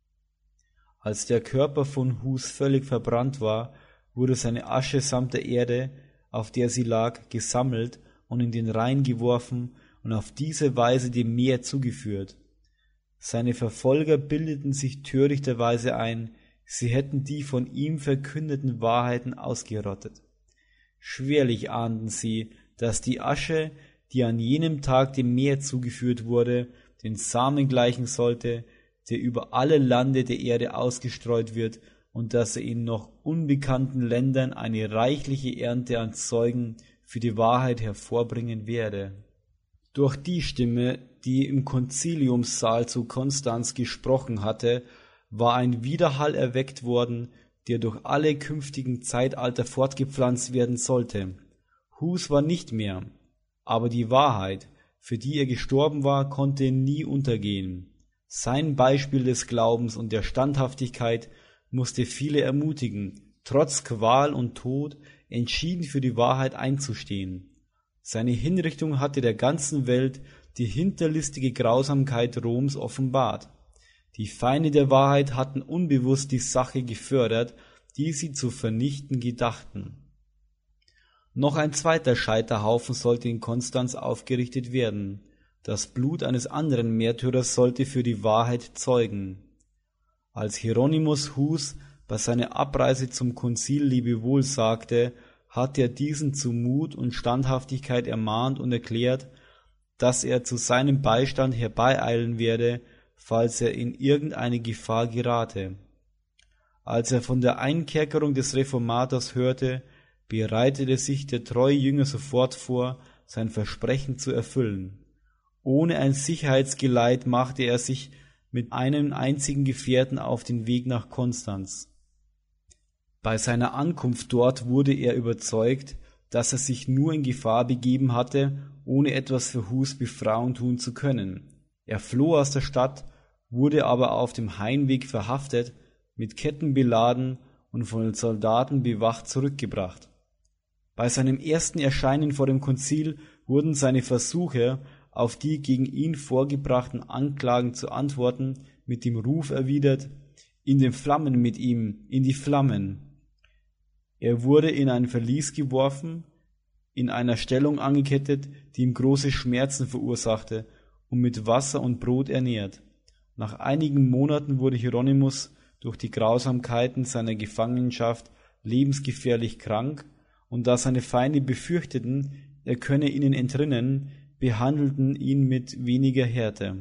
Als der Körper von Hus völlig verbrannt war, wurde seine Asche samt der Erde, auf der sie lag, gesammelt und in den Rhein geworfen und auf diese Weise dem Meer zugeführt. Seine Verfolger bildeten sich törichterweise ein, sie hätten die von ihm verkündeten Wahrheiten ausgerottet. Schwerlich ahnten sie, dass die Asche, die an jenem Tag dem Meer zugeführt wurde, den Samen gleichen sollte, der über alle Lande der Erde ausgestreut wird, und dass er in noch unbekannten Ländern eine reichliche Ernte an Zeugen für die Wahrheit hervorbringen werde. Durch die Stimme, die im Konziliumssaal zu Konstanz gesprochen hatte, war ein Widerhall erweckt worden, der durch alle künftigen Zeitalter fortgepflanzt werden sollte. Hus war nicht mehr, aber die Wahrheit, für die er gestorben war, konnte nie untergehen. Sein Beispiel des Glaubens und der Standhaftigkeit musste viele ermutigen, trotz Qual und Tod entschieden für die Wahrheit einzustehen. Seine Hinrichtung hatte der ganzen Welt die hinterlistige Grausamkeit Roms offenbart. Die Feinde der Wahrheit hatten unbewusst die Sache gefördert, die sie zu vernichten gedachten. Noch ein zweiter Scheiterhaufen sollte in Konstanz aufgerichtet werden. Das Blut eines anderen Märtyrers sollte für die Wahrheit zeugen. Als Hieronymus Hus bei seiner Abreise zum Konzil Lebewohl sagte, hat er diesen zu Mut und Standhaftigkeit ermahnt und erklärt, dass er zu seinem Beistand herbeieilen werde, falls er in irgendeine Gefahr gerate. Als er von der Einkerkerung des Reformators hörte, bereitete sich der treue Jünger sofort vor, sein Versprechen zu erfüllen. Ohne ein Sicherheitsgeleit machte er sich mit einem einzigen Gefährten auf den Weg nach Konstanz. Bei seiner Ankunft dort wurde er überzeugt, dass er sich nur in Gefahr begeben hatte, ohne etwas für Hus Befreiung tun zu können. Er floh aus der Stadt, wurde aber auf dem Heimweg verhaftet, mit Ketten beladen und von den Soldaten bewacht zurückgebracht. Bei seinem ersten Erscheinen vor dem Konzil wurden seine Versuche, auf die gegen ihn vorgebrachten Anklagen zu antworten, mit dem Ruf erwidert: »In den Flammen mit ihm, in die Flammen!« Er wurde in ein Verlies geworfen, in einer Stellung angekettet, die ihm große Schmerzen verursachte, und mit Wasser und Brot ernährt. Nach einigen Monaten wurde Hieronymus durch die Grausamkeiten seiner Gefangenschaft lebensgefährlich krank, und da seine Feinde befürchteten, er könne ihnen entrinnen, behandelten ihn mit weniger Härte.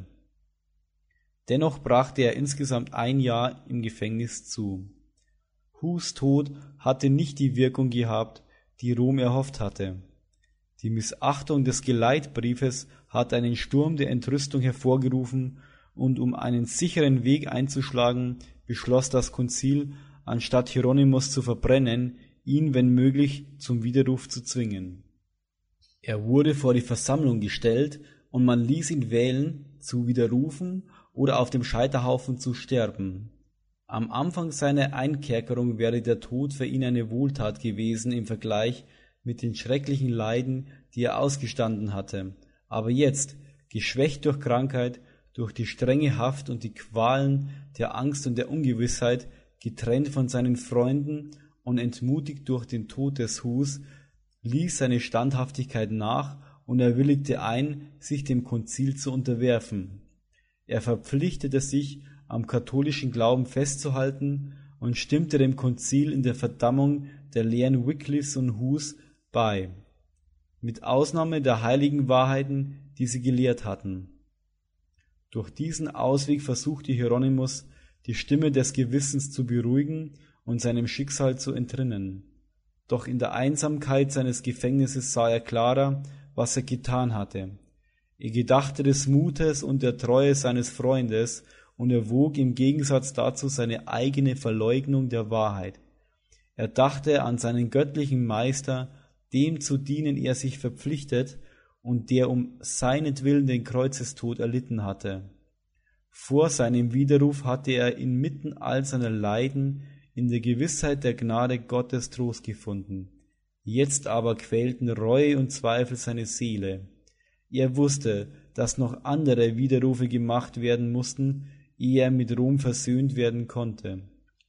Dennoch brachte er insgesamt ein Jahr im Gefängnis zu. Hus Tod hatte nicht die Wirkung gehabt, die Rom erhofft hatte. Die Missachtung des Geleitbriefes hat einen Sturm der Entrüstung hervorgerufen, und um einen sicheren Weg einzuschlagen, beschloss das Konzil, anstatt Hieronymus zu verbrennen, ihn, wenn möglich, zum Widerruf zu zwingen. Er wurde vor die Versammlung gestellt, und man ließ ihn wählen, zu widerrufen oder auf dem Scheiterhaufen zu sterben. Am Anfang seiner Einkerkerung wäre der Tod für ihn eine Wohltat gewesen im Vergleich mit den schrecklichen Leiden, die er ausgestanden hatte. Aber jetzt, geschwächt durch Krankheit, durch die strenge Haft und die Qualen der Angst und der Ungewissheit, getrennt von seinen Freunden und entmutigt durch den Tod des Hus, ließ seine Standhaftigkeit nach und er willigte ein, sich dem Konzil zu unterwerfen. Er verpflichtete sich, am katholischen Glauben festzuhalten und stimmte dem Konzil in der Verdammung der Lehren Wyclifs und Hus bei, mit Ausnahme der heiligen Wahrheiten, die sie gelehrt hatten. Durch diesen Ausweg versuchte Hieronymus, die Stimme des Gewissens zu beruhigen und seinem Schicksal zu entrinnen. Doch in der Einsamkeit seines Gefängnisses sah er klarer, was er getan hatte. Er gedachte des Mutes und der Treue seines Freundes und erwog im Gegensatz dazu seine eigene Verleugnung der Wahrheit. Er dachte an seinen göttlichen Meister, dem zu dienen er sich verpflichtet und der um seinetwillen den Kreuzestod erlitten hatte. Vor seinem Widerruf hatte er inmitten all seiner Leiden in der Gewissheit der Gnade Gottes Trost gefunden. Jetzt aber quälten Reue und Zweifel seine Seele. Er wusste, dass noch andere Widerrufe gemacht werden mussten, ehe er mit Rom versöhnt werden konnte.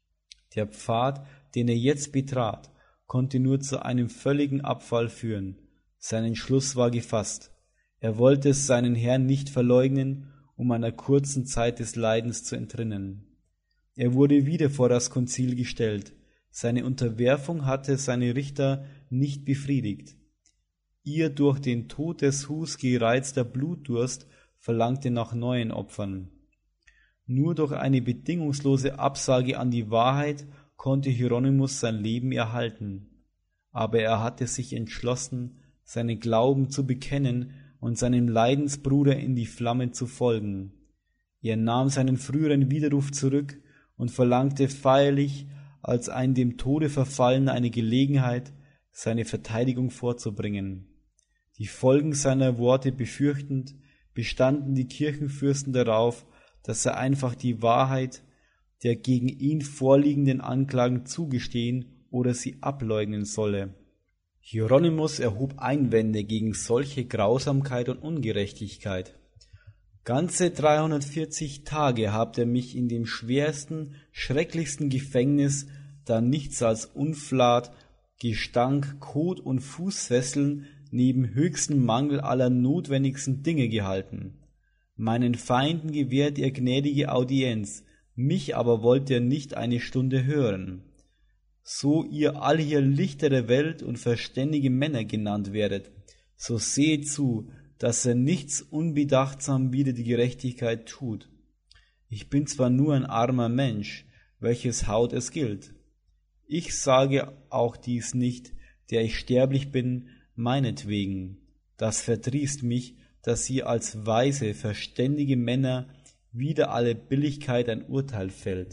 Der Pfad, den er jetzt betrat, konnte nur zu einem völligen Abfall führen. Sein Entschluss war gefasst. Er wollte seinen Herrn nicht verleugnen, um einer kurzen Zeit des Leidens zu entrinnen. Er wurde wieder vor das Konzil gestellt. Seine Unterwerfung hatte seine Richter nicht befriedigt. Ihr durch den Tod des Hus gereizter Blutdurst verlangte nach neuen Opfern. Nur durch eine bedingungslose Absage an die Wahrheit konnte Hieronymus sein Leben erhalten. Aber er hatte sich entschlossen, seinen Glauben zu bekennen und seinem Leidensbruder in die Flammen zu folgen. Er nahm seinen früheren Widerruf zurück und verlangte feierlich, als ein dem Tode Verfallener, eine Gelegenheit, seine Verteidigung vorzubringen. Die Folgen seiner Worte befürchtend, bestanden die Kirchenfürsten darauf, dass er einfach die Wahrheit der gegen ihn vorliegenden Anklagen zugestehen oder sie ableugnen solle. Hieronymus erhob Einwände gegen solche Grausamkeit und Ungerechtigkeit. Ganze dreihundertvierzig Tage habt ihr mich in dem schwersten, schrecklichsten Gefängnis, da nichts als Unflat, Gestank, Kot und Fußfesseln neben höchsten Mangel aller notwendigsten Dinge gehalten. Meinen Feinden gewährt ihr gnädige Audienz, mich aber wollt ihr nicht eine Stunde hören. So ihr alle hier Lichter der Welt und verständige Männer genannt werdet, so seht zu, dass er nichts unbedachtsam wider die Gerechtigkeit tut. Ich bin zwar nur ein armer Mensch, welches Haut es gilt. Ich sage auch dies nicht, der ich sterblich bin, meinetwegen. Das verdrießt mich, dass ihr als weise, verständige Männer wider alle Billigkeit ein Urteil fällt.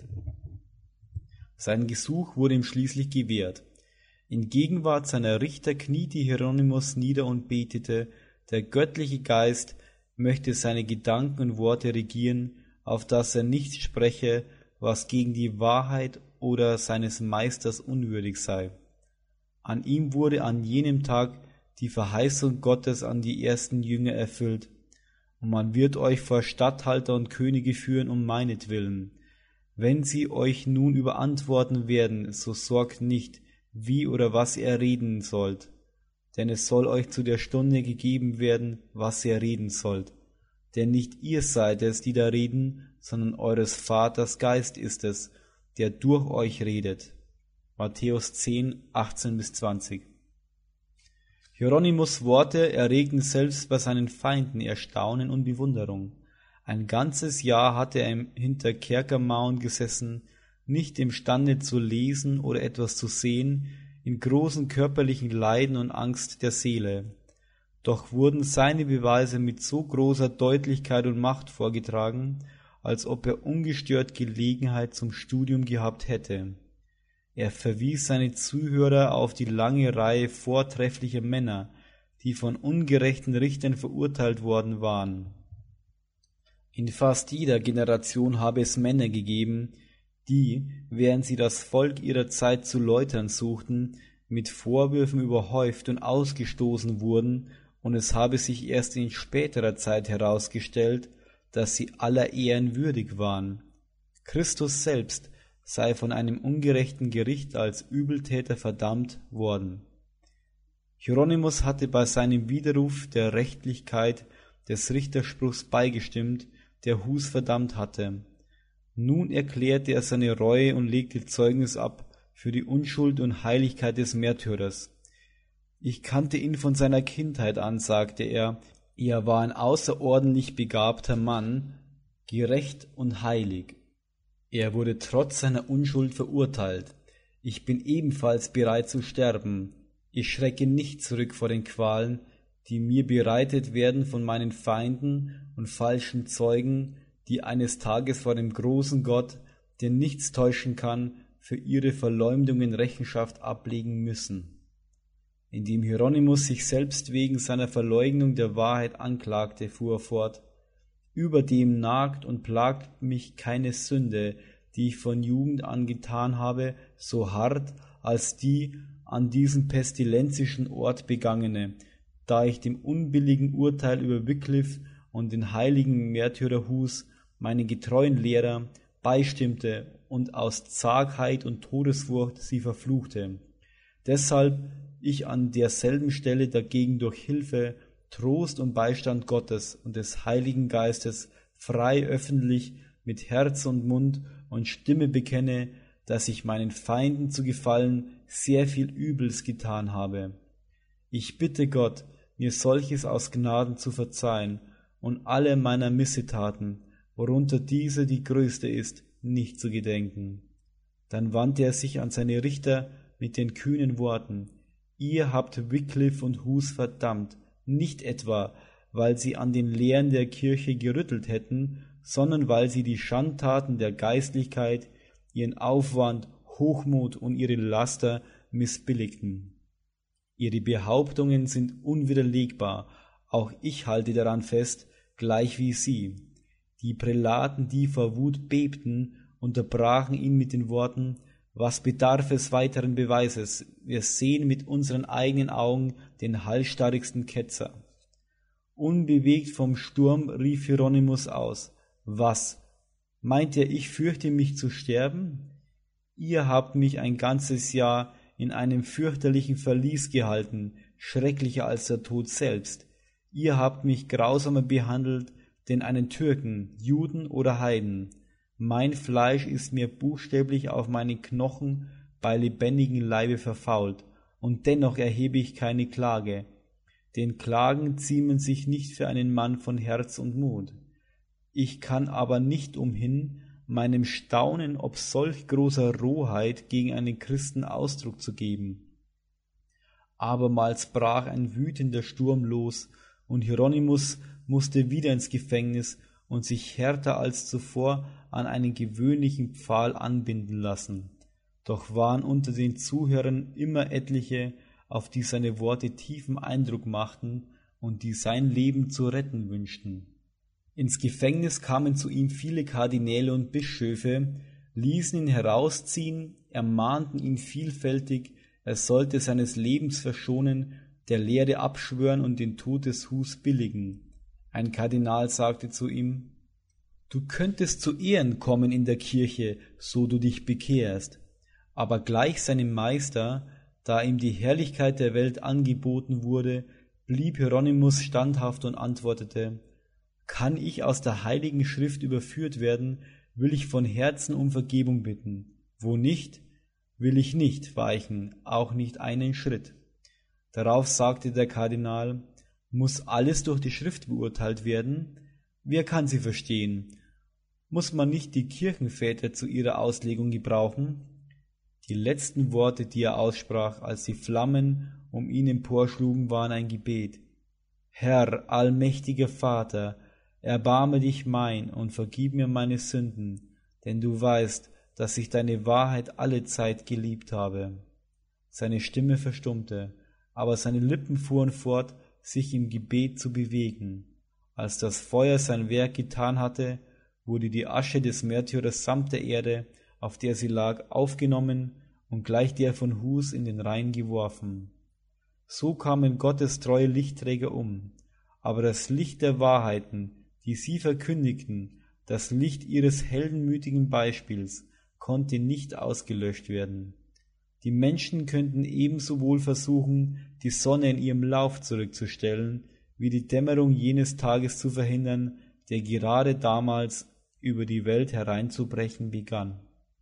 Sein Gesuch wurde ihm schließlich gewährt. In Gegenwart seiner Richter kniete Hieronymus nieder und betete, der göttliche Geist möchte seine Gedanken und Worte regieren, auf dass er nichts spreche, was gegen die Wahrheit oder seines Meisters unwürdig sei. An ihm wurde an jenem Tag die Verheißung Gottes an die ersten Jünger erfüllt, und man wird euch vor Statthalter und Könige führen um meinetwillen. Wenn sie euch nun überantworten werden, so sorgt nicht, wie oder was ihr reden sollt, denn es soll euch zu der Stunde gegeben werden, was ihr reden sollt. Denn nicht ihr seid es, die da reden, sondern eures Vaters Geist ist es, der durch euch redet. Matthäus zehn, achtzehn bis zwanzig. Hieronymus' Worte erregten selbst bei seinen Feinden Erstaunen und Bewunderung. Ein ganzes Jahr hatte er hinter Kerkermauern gesessen, nicht imstande zu lesen oder etwas zu sehen, in großen körperlichen Leiden und Angst der Seele. Doch wurden seine Beweise mit so großer Deutlichkeit und Macht vorgetragen, als ob er ungestört Gelegenheit zum Studium gehabt hätte. Er verwies seine Zuhörer auf die lange Reihe vortrefflicher Männer, die von ungerechten Richtern verurteilt worden waren. In fast jeder Generation habe es Männer gegeben, die, während sie das Volk ihrer Zeit zu läutern suchten, mit Vorwürfen überhäuft und ausgestoßen wurden, und es habe sich erst in späterer Zeit herausgestellt, dass sie aller Ehren würdig waren. Christus selbst sei von einem ungerechten Gericht als Übeltäter verdammt worden. Hieronymus hatte bei seinem Widerruf der Rechtlichkeit des Richterspruchs beigestimmt, der Hus verdammt hatte. Nun erklärte er seine Reue und legte Zeugnis ab für die Unschuld und Heiligkeit des Märtyrers. Ich kannte ihn von seiner Kindheit an, sagte er, er war ein außerordentlich begabter Mann, gerecht und heilig. Er wurde trotz seiner Unschuld verurteilt. Ich bin ebenfalls bereit zu sterben. Ich schrecke nicht zurück vor den Qualen, die mir bereitet werden von meinen Feinden und falschen Zeugen, die eines Tages vor dem großen Gott, der nichts täuschen kann, für ihre Verleumdungen Rechenschaft ablegen müssen. Indem Hieronymus sich selbst wegen seiner Verleugnung der Wahrheit anklagte, fuhr er fort, überdem nagt und plagt mich keine Sünde, die ich von Jugend an getan habe, so hart als die an diesem pestilenzischen Ort begangene, da ich dem unbilligen Urteil über Wycliffe und den heiligen Märtyrer Hus, meinen getreuen Lehrer, beistimmte und aus Zagheit und Todesfurcht sie verfluchte. Deshalb ich an derselben Stelle dagegen durch Hilfe, Trost und Beistand Gottes und des Heiligen Geistes frei öffentlich mit Herz und Mund und Stimme bekenne, dass ich meinen Feinden zu gefallen sehr viel Übels getan habe. Ich bitte Gott, mir solches aus Gnaden zu verzeihen und alle meiner Missetaten, worunter diese die größte ist, nicht zu gedenken. Dann wandte er sich an seine Richter mit den kühnen Worten: Ihr habt Wycliffe und Hus verdammt, nicht etwa, weil sie an den Lehren der Kirche gerüttelt hätten, sondern weil sie die Schandtaten der Geistlichkeit, ihren Aufwand, Hochmut und ihre Laster missbilligten. Ihre Behauptungen sind unwiderlegbar, auch ich halte daran fest, gleich wie sie. Die Prälaten, die vor Wut bebten, unterbrachen ihn mit den Worten: Was bedarf es weiteren Beweises? Wir sehen mit unseren eigenen Augen den halsstarrigsten Ketzer. Unbewegt vom Sturm rief Hieronymus aus: Was? Meint ihr, ich fürchte mich zu sterben? Ihr habt mich ein ganzes Jahr in einem fürchterlichen Verlies gehalten, schrecklicher als der Tod selbst. Ihr habt mich grausamer behandelt denn einen Türken, Juden oder Heiden. Mein Fleisch ist mir buchstäblich auf meinen Knochen bei lebendigem Leibe verfault, und dennoch erhebe ich keine Klage. Denn Klagen ziemen sich nicht für einen Mann von Herz und Mut. Ich kann aber nicht umhin, meinem Staunen ob solch großer Rohheit gegen einen Christen Ausdruck zu geben. Abermals brach ein wütender Sturm los, und Hieronymus musste wieder ins Gefängnis und sich härter als zuvor an einen gewöhnlichen Pfahl anbinden lassen. Doch waren unter den Zuhörern immer etliche, auf die seine Worte tiefen Eindruck machten und die sein Leben zu retten wünschten. Ins Gefängnis kamen zu ihm viele Kardinäle und Bischöfe, ließen ihn herausziehen, ermahnten ihn vielfältig, er sollte seines Lebens verschonen, der Lehre abschwören und den Tod des Hus billigen. Ein Kardinal sagte zu ihm: Du könntest zu Ehren kommen in der Kirche, so du dich bekehrst. Aber gleich seinem Meister, da ihm die Herrlichkeit der Welt angeboten wurde, blieb Hieronymus standhaft und antwortete: Kann ich aus der heiligen Schrift überführt werden, will ich von Herzen um Vergebung bitten. Wo nicht, will ich nicht weichen, auch nicht einen Schritt. Darauf sagte der Kardinal: Muss alles durch die Schrift beurteilt werden? Wer kann sie verstehen? Muss man nicht die Kirchenväter zu ihrer Auslegung gebrauchen? Die letzten Worte, die er aussprach, als die Flammen um ihn emporschlugen, waren ein Gebet. Herr, allmächtiger Vater, erbarme dich mein und vergib mir meine Sünden, denn du weißt, dass ich deine Wahrheit alle Zeit geliebt habe. Seine Stimme verstummte, aber seine Lippen fuhren fort, sich im Gebet zu bewegen. Als das Feuer sein Werk getan hatte, wurde die Asche des Märtyrers samt der Erde, auf der sie lag, aufgenommen und gleich der von Hus in den Rhein geworfen. So kamen Gottes treue Lichtträger um, aber das Licht der Wahrheiten, die sie verkündigten, das Licht ihres heldenmütigen Beispiels, konnte nicht ausgelöscht werden. Die Menschen könnten ebenso wohl versuchen, die Sonne in ihrem Lauf zurückzustellen, wie die Dämmerung jenes Tages zu verhindern, der gerade damals über die Welt hereinzubrechen begann.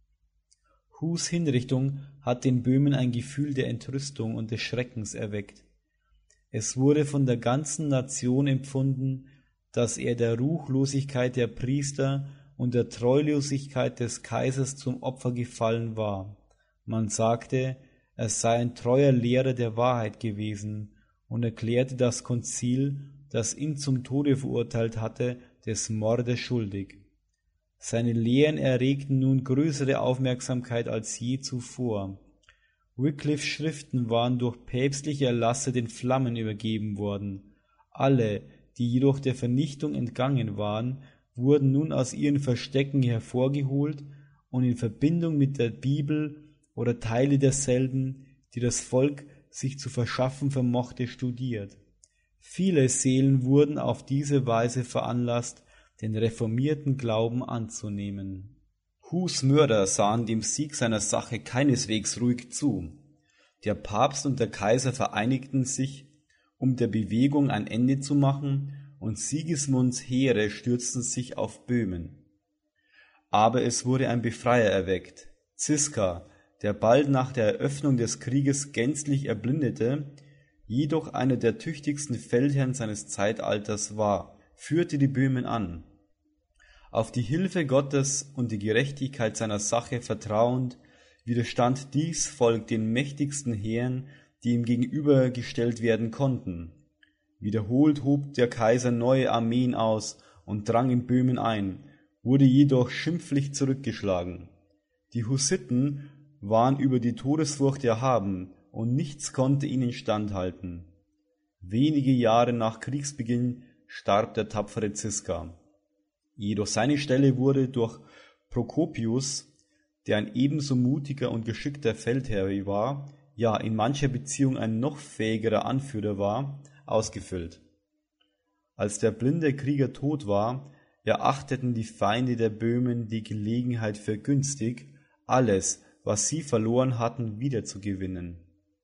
Hus Hinrichtung hat den Böhmen ein Gefühl der Entrüstung und des Schreckens erweckt. Es wurde von der ganzen Nation empfunden, dass er der Ruchlosigkeit der Priester und der Treulosigkeit des Kaisers zum Opfer gefallen war. Man sagte, er sei ein treuer Lehrer der Wahrheit gewesen und erklärte das Konzil, das ihn zum Tode verurteilt hatte, des Mordes schuldig. Seine Lehren erregten nun größere Aufmerksamkeit als je zuvor. Wycliffes Schriften waren durch päpstliche Erlasse den Flammen übergeben worden. Alle, die jedoch der Vernichtung entgangen waren, wurden nun aus ihren Verstecken hervorgeholt und in Verbindung mit der Bibel oder Teile derselben, die das Volk sich zu verschaffen vermochte, studiert. Viele Seelen wurden auf diese Weise veranlasst, den reformierten Glauben anzunehmen. Hus Mörder sahen dem Sieg seiner Sache keineswegs ruhig zu. Der Papst und der Kaiser vereinigten sich, um der Bewegung ein Ende zu machen, und Sigismunds Heere stürzten sich auf Böhmen. Aber es wurde ein Befreier erweckt. Ziska, der bald nach der Eröffnung des Krieges gänzlich erblindete, jedoch einer der tüchtigsten Feldherren seines Zeitalters war, führte die Böhmen an. Auf die Hilfe Gottes und die Gerechtigkeit seiner Sache vertrauend, widerstand dies Volk den mächtigsten Heeren, die ihm gegenübergestellt werden konnten. Wiederholt hob der Kaiser neue Armeen aus und drang in Böhmen ein, wurde jedoch schimpflich zurückgeschlagen. Die Hussiten waren über die Todesfurcht erhaben, und nichts konnte ihnen standhalten. Wenige Jahre nach Kriegsbeginn starb der tapfere Ziska. Jedoch seine Stelle wurde durch Prokopius, der ein ebenso mutiger und geschickter Feldherr war, ja in mancher Beziehung ein noch fähigerer Anführer war, ausgefüllt. Als der blinde Krieger tot war, erachteten die Feinde der Böhmen die Gelegenheit für günstig, alles, was sie verloren hatten, wiederzugewinnen.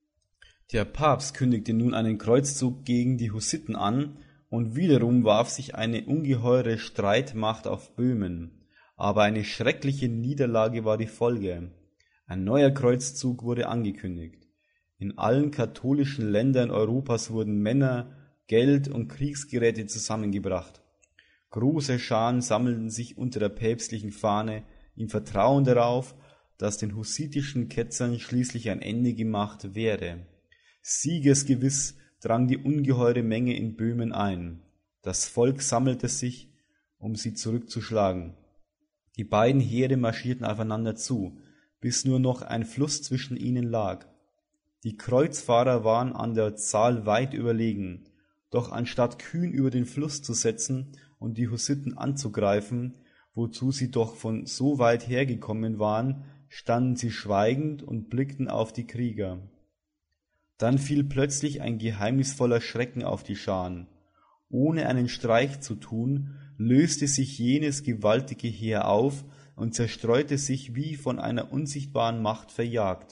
Der Papst kündigte nun einen Kreuzzug gegen die Hussiten an, und wiederum warf sich eine ungeheure Streitmacht auf Böhmen, aber eine schreckliche Niederlage war die Folge. Ein neuer Kreuzzug wurde angekündigt. In allen katholischen Ländern Europas wurden Männer, Geld und Kriegsgeräte zusammengebracht. Große Scharen sammelten sich unter der päpstlichen Fahne, im Vertrauen darauf, dass den hussitischen Ketzern schließlich ein Ende gemacht werde. Siegesgewiss drang die ungeheure Menge in Böhmen ein. Das Volk sammelte sich, um sie zurückzuschlagen. Die beiden Heere marschierten aufeinander zu, bis nur noch ein Fluss zwischen ihnen lag. Die Kreuzfahrer waren an der Zahl weit überlegen, doch anstatt kühn über den Fluss zu setzen und die Hussiten anzugreifen, wozu sie doch von so weit hergekommen waren, standen sie schweigend und blickten auf die Krieger. Dann fiel plötzlich ein geheimnisvoller Schrecken auf die Scharen. Ohne einen Streich zu tun, löste sich jenes gewaltige Heer auf und zerstreute sich wie von einer unsichtbaren Macht verjagt.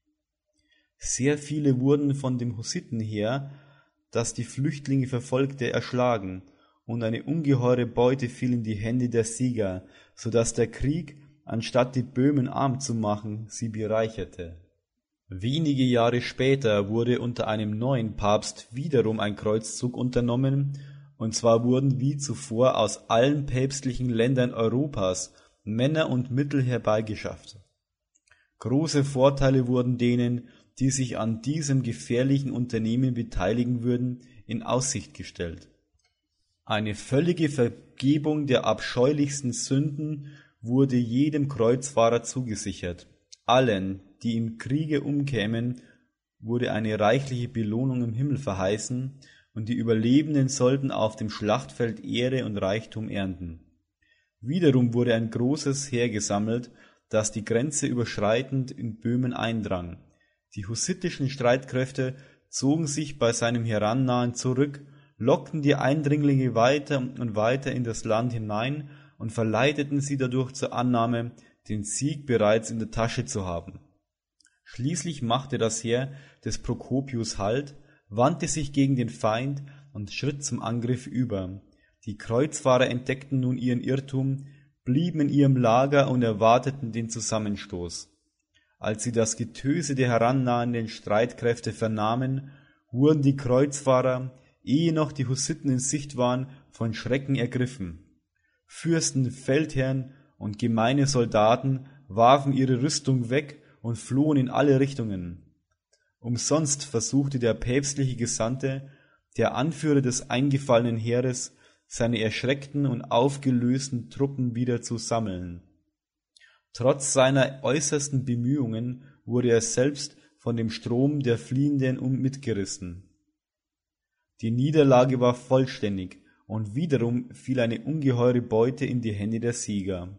Sehr viele wurden von dem Hussitenheer, das die Flüchtlinge verfolgte, erschlagen, und eine ungeheure Beute fiel in die Hände der Sieger, so daß der Krieg, anstatt die Böhmen arm zu machen, sie bereicherte. Wenige Jahre später wurde unter einem neuen Papst wiederum ein Kreuzzug unternommen, und zwar wurden wie zuvor aus allen päpstlichen Ländern Europas Männer und Mittel herbeigeschafft. Große Vorteile wurden denen, die sich an diesem gefährlichen Unternehmen beteiligen würden, in Aussicht gestellt. Eine völlige Vergebung der abscheulichsten Sünden wurde jedem Kreuzfahrer zugesichert. Allen, die im Kriege umkämen, wurde eine reichliche Belohnung im Himmel verheißen, und die Überlebenden sollten auf dem Schlachtfeld Ehre und Reichtum ernten. Wiederum wurde ein großes Heer gesammelt, das die Grenze überschreitend in Böhmen eindrang. Die hussitischen Streitkräfte zogen sich bei seinem Herannahen zurück, lockten die Eindringlinge weiter und weiter in das Land hinein und verleiteten sie dadurch zur Annahme, den Sieg bereits in der Tasche zu haben. Schließlich machte das Heer des Prokopius Halt, wandte sich gegen den Feind und schritt zum Angriff über. Die Kreuzfahrer entdeckten nun ihren Irrtum, blieben in ihrem Lager und erwarteten den Zusammenstoß. Als sie das Getöse der herannahenden Streitkräfte vernahmen, wurden die Kreuzfahrer, ehe noch die Hussiten in Sicht waren, von Schrecken ergriffen. Fürsten, Feldherren und gemeine Soldaten warfen ihre Rüstung weg und flohen in alle Richtungen. Umsonst versuchte der päpstliche Gesandte, der Anführer des eingefallenen Heeres, seine erschreckten und aufgelösten Truppen wieder zu sammeln. Trotz seiner äußersten Bemühungen wurde er selbst von dem Strom der Fliehenden mitgerissen. Die Niederlage war vollständig, und wiederum fiel eine ungeheure Beute in die Hände der Sieger.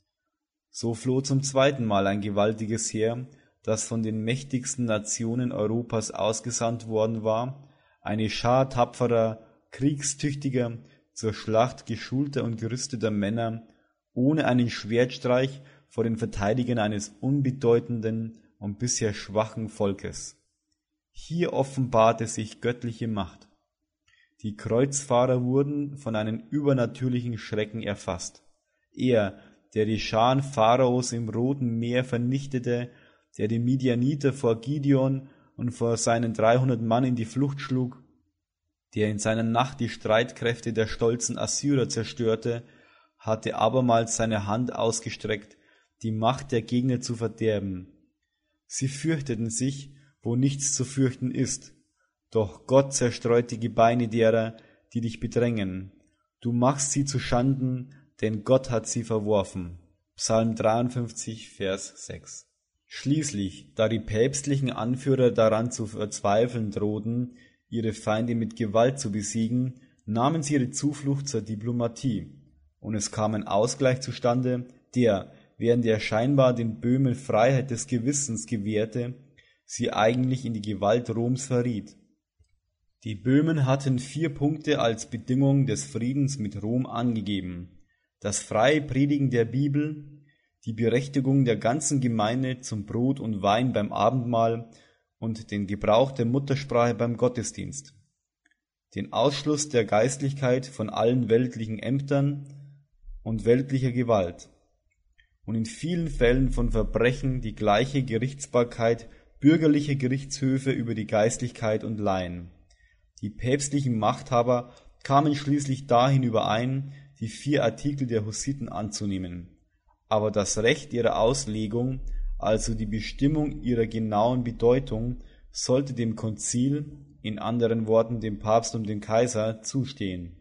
So floh zum zweiten Mal ein gewaltiges Heer, das von den mächtigsten Nationen Europas ausgesandt worden war, eine Schar tapferer, kriegstüchtiger, zur Schlacht geschulter und gerüsteter Männer, ohne einen Schwertstreich vor den Verteidigern eines unbedeutenden und bisher schwachen Volkes. Hier offenbarte sich göttliche Macht. Die Kreuzfahrer wurden von einem übernatürlichen Schrecken erfasst. Er, der die Scharen Pharaos im Roten Meer vernichtete, der die Midianiter vor Gideon und vor seinen dreihundert Mann in die Flucht schlug, der in seiner Nacht die Streitkräfte der stolzen Assyrer zerstörte, hatte abermals seine Hand ausgestreckt, die Macht der Gegner zu verderben. Sie fürchteten sich, wo nichts zu fürchten ist. Doch Gott zerstreut die Gebeine derer, die dich bedrängen. Du machst sie zu Schanden, denn Gott hat sie verworfen. Psalm dreiundfünfzig, Vers sechs. Schließlich, da die päpstlichen Anführer daran zu verzweifeln drohten, ihre Feinde mit Gewalt zu besiegen, nahmen sie ihre Zuflucht zur Diplomatie. Und es kam ein Ausgleich zustande, der, während er scheinbar den Böhmen Freiheit des Gewissens gewährte, sie eigentlich in die Gewalt Roms verriet. Die Böhmen hatten vier Punkte als Bedingung des Friedens mit Rom angegeben: das freie Predigen der Bibel, die Berechtigung der ganzen Gemeinde zum Brot und Wein beim Abendmahl und den Gebrauch der Muttersprache beim Gottesdienst, den Ausschluss der Geistlichkeit von allen weltlichen Ämtern und weltlicher Gewalt und in vielen Fällen von Verbrechen die gleiche Gerichtsbarkeit bürgerlicher Gerichtshöfe über die Geistlichkeit und Laien. Die päpstlichen Machthaber kamen schließlich dahin überein, die vier Artikel der Hussiten anzunehmen, aber das Recht ihrer Auslegung, also die Bestimmung ihrer genauen Bedeutung, sollte dem Konzil, in anderen Worten dem Papst und dem Kaiser, zustehen.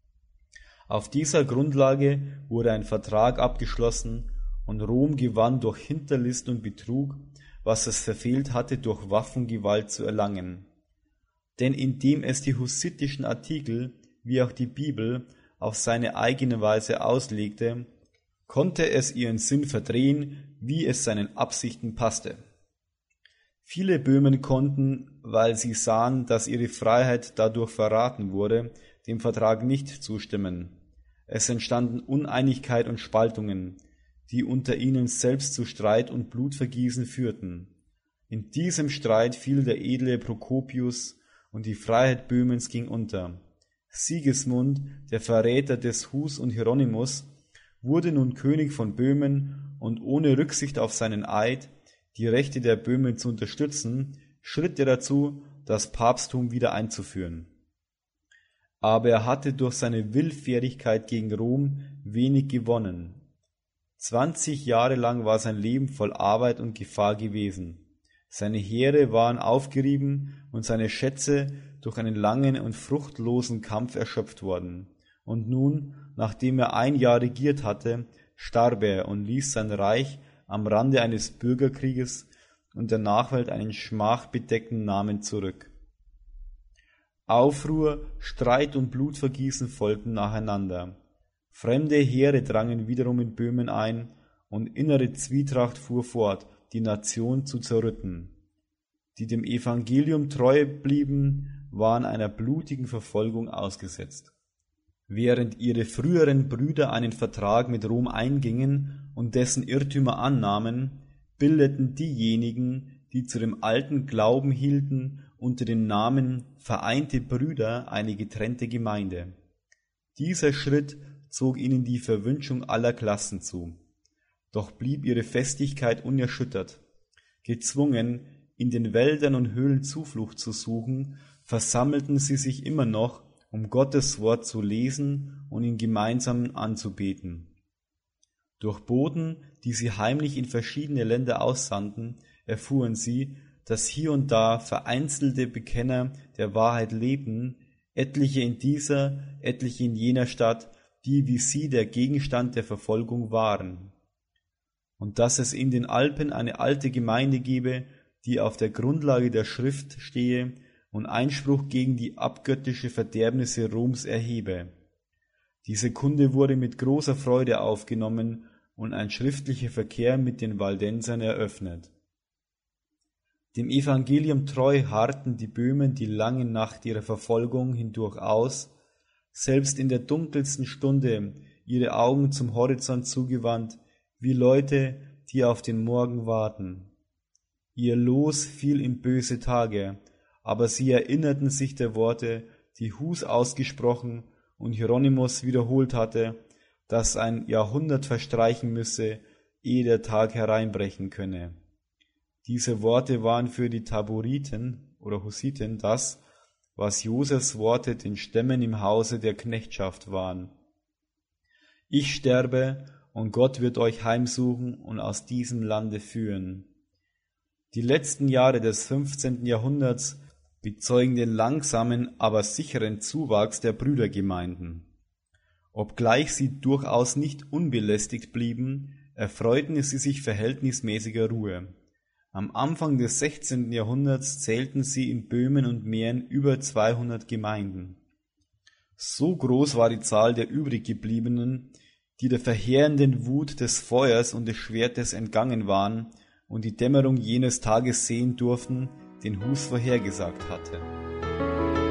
Auf dieser Grundlage wurde ein Vertrag abgeschlossen und Rom gewann durch Hinterlist und Betrug, was es verfehlt hatte, durch Waffengewalt zu erlangen. Denn indem es die hussitischen Artikel, wie auch die Bibel, auf seine eigene Weise auslegte, konnte es ihren Sinn verdrehen, wie es seinen Absichten passte. Viele Böhmen konnten, weil sie sahen, dass ihre Freiheit dadurch verraten wurde, dem Vertrag nicht zustimmen. Es entstanden Uneinigkeit und Spaltungen, die unter ihnen selbst zu Streit und Blutvergießen führten. In diesem Streit fiel der edle Prokopius und die Freiheit Böhmens ging unter. Sigismund, der Verräter des Hus und Hieronymus, wurde nun König von Böhmen und ohne Rücksicht auf seinen Eid, die Rechte der Böhmen zu unterstützen, schritt er dazu, das Papsttum wieder einzuführen. Aber er hatte durch seine Willfährigkeit gegen Rom wenig gewonnen. Zwanzig Jahre lang war sein Leben voll Arbeit und Gefahr gewesen. Seine Heere waren aufgerieben und seine Schätze durch einen langen und fruchtlosen Kampf erschöpft worden. Und nun, nachdem er ein Jahr regiert hatte, starb er und ließ sein Reich am Rande eines Bürgerkrieges und der Nachwelt einen schmachbedeckten Namen zurück. Aufruhr, Streit und Blutvergießen folgten nacheinander. Fremde Heere drangen wiederum in Böhmen ein, und innere Zwietracht fuhr fort, die Nation zu zerrütten. Die dem Evangelium treu blieben, waren einer blutigen Verfolgung ausgesetzt. Während ihre früheren Brüder einen Vertrag mit Rom eingingen und dessen Irrtümer annahmen, bildeten diejenigen, die zu dem alten Glauben hielten, unter dem Namen Vereinte Brüder eine getrennte Gemeinde. Dieser Schritt zog ihnen die Verwünschung aller Klassen zu. Doch blieb ihre Festigkeit unerschüttert. Gezwungen, in den Wäldern und Höhlen Zuflucht zu suchen, versammelten sie sich immer noch, um Gottes Wort zu lesen und ihn gemeinsam anzubeten. Durch Boten, die sie heimlich in verschiedene Länder aussandten, erfuhren sie, dass hier und da vereinzelte Bekenner der Wahrheit lebten, etliche in dieser, etliche in jener Stadt, die wie sie der Gegenstand der Verfolgung waren. Und dass es in den Alpen eine alte Gemeinde gebe, die auf der Grundlage der Schrift stehe und Einspruch gegen die abgöttische Verderbnisse Roms erhebe. Diese Kunde wurde mit großer Freude aufgenommen und ein schriftlicher Verkehr mit den Valdensern eröffnet. Dem Evangelium treu harrten die Böhmen die lange Nacht ihrer Verfolgung hindurch aus, selbst in der dunkelsten Stunde ihre Augen zum Horizont zugewandt, wie Leute, die auf den Morgen warten. Ihr Los fiel in böse Tage, aber sie erinnerten sich der Worte, die Hus ausgesprochen und Hieronymus wiederholt hatte, dass ein Jahrhundert verstreichen müsse, ehe der Tag hereinbrechen könne. Diese Worte waren für die Taboriten oder Hussiten das, was Josefs Worte den Stämmen im Hause der Knechtschaft waren. Ich sterbe, und Gott wird euch heimsuchen und aus diesem Lande führen. Die letzten Jahre des fünfzehnten Jahrhunderts bezeugen den langsamen, aber sicheren Zuwachs der Brüdergemeinden. Obgleich sie durchaus nicht unbelästigt blieben, erfreuten sie sich verhältnismäßiger Ruhe. Am Anfang des sechzehnten Jahrhunderts zählten sie in Böhmen und Mähren über zweihundert Gemeinden. So groß war die Zahl der übriggebliebenen, die der verheerenden Wut des Feuers und des Schwertes entgangen waren und die Dämmerung jenes Tages sehen durften, den Hus vorhergesagt hatte.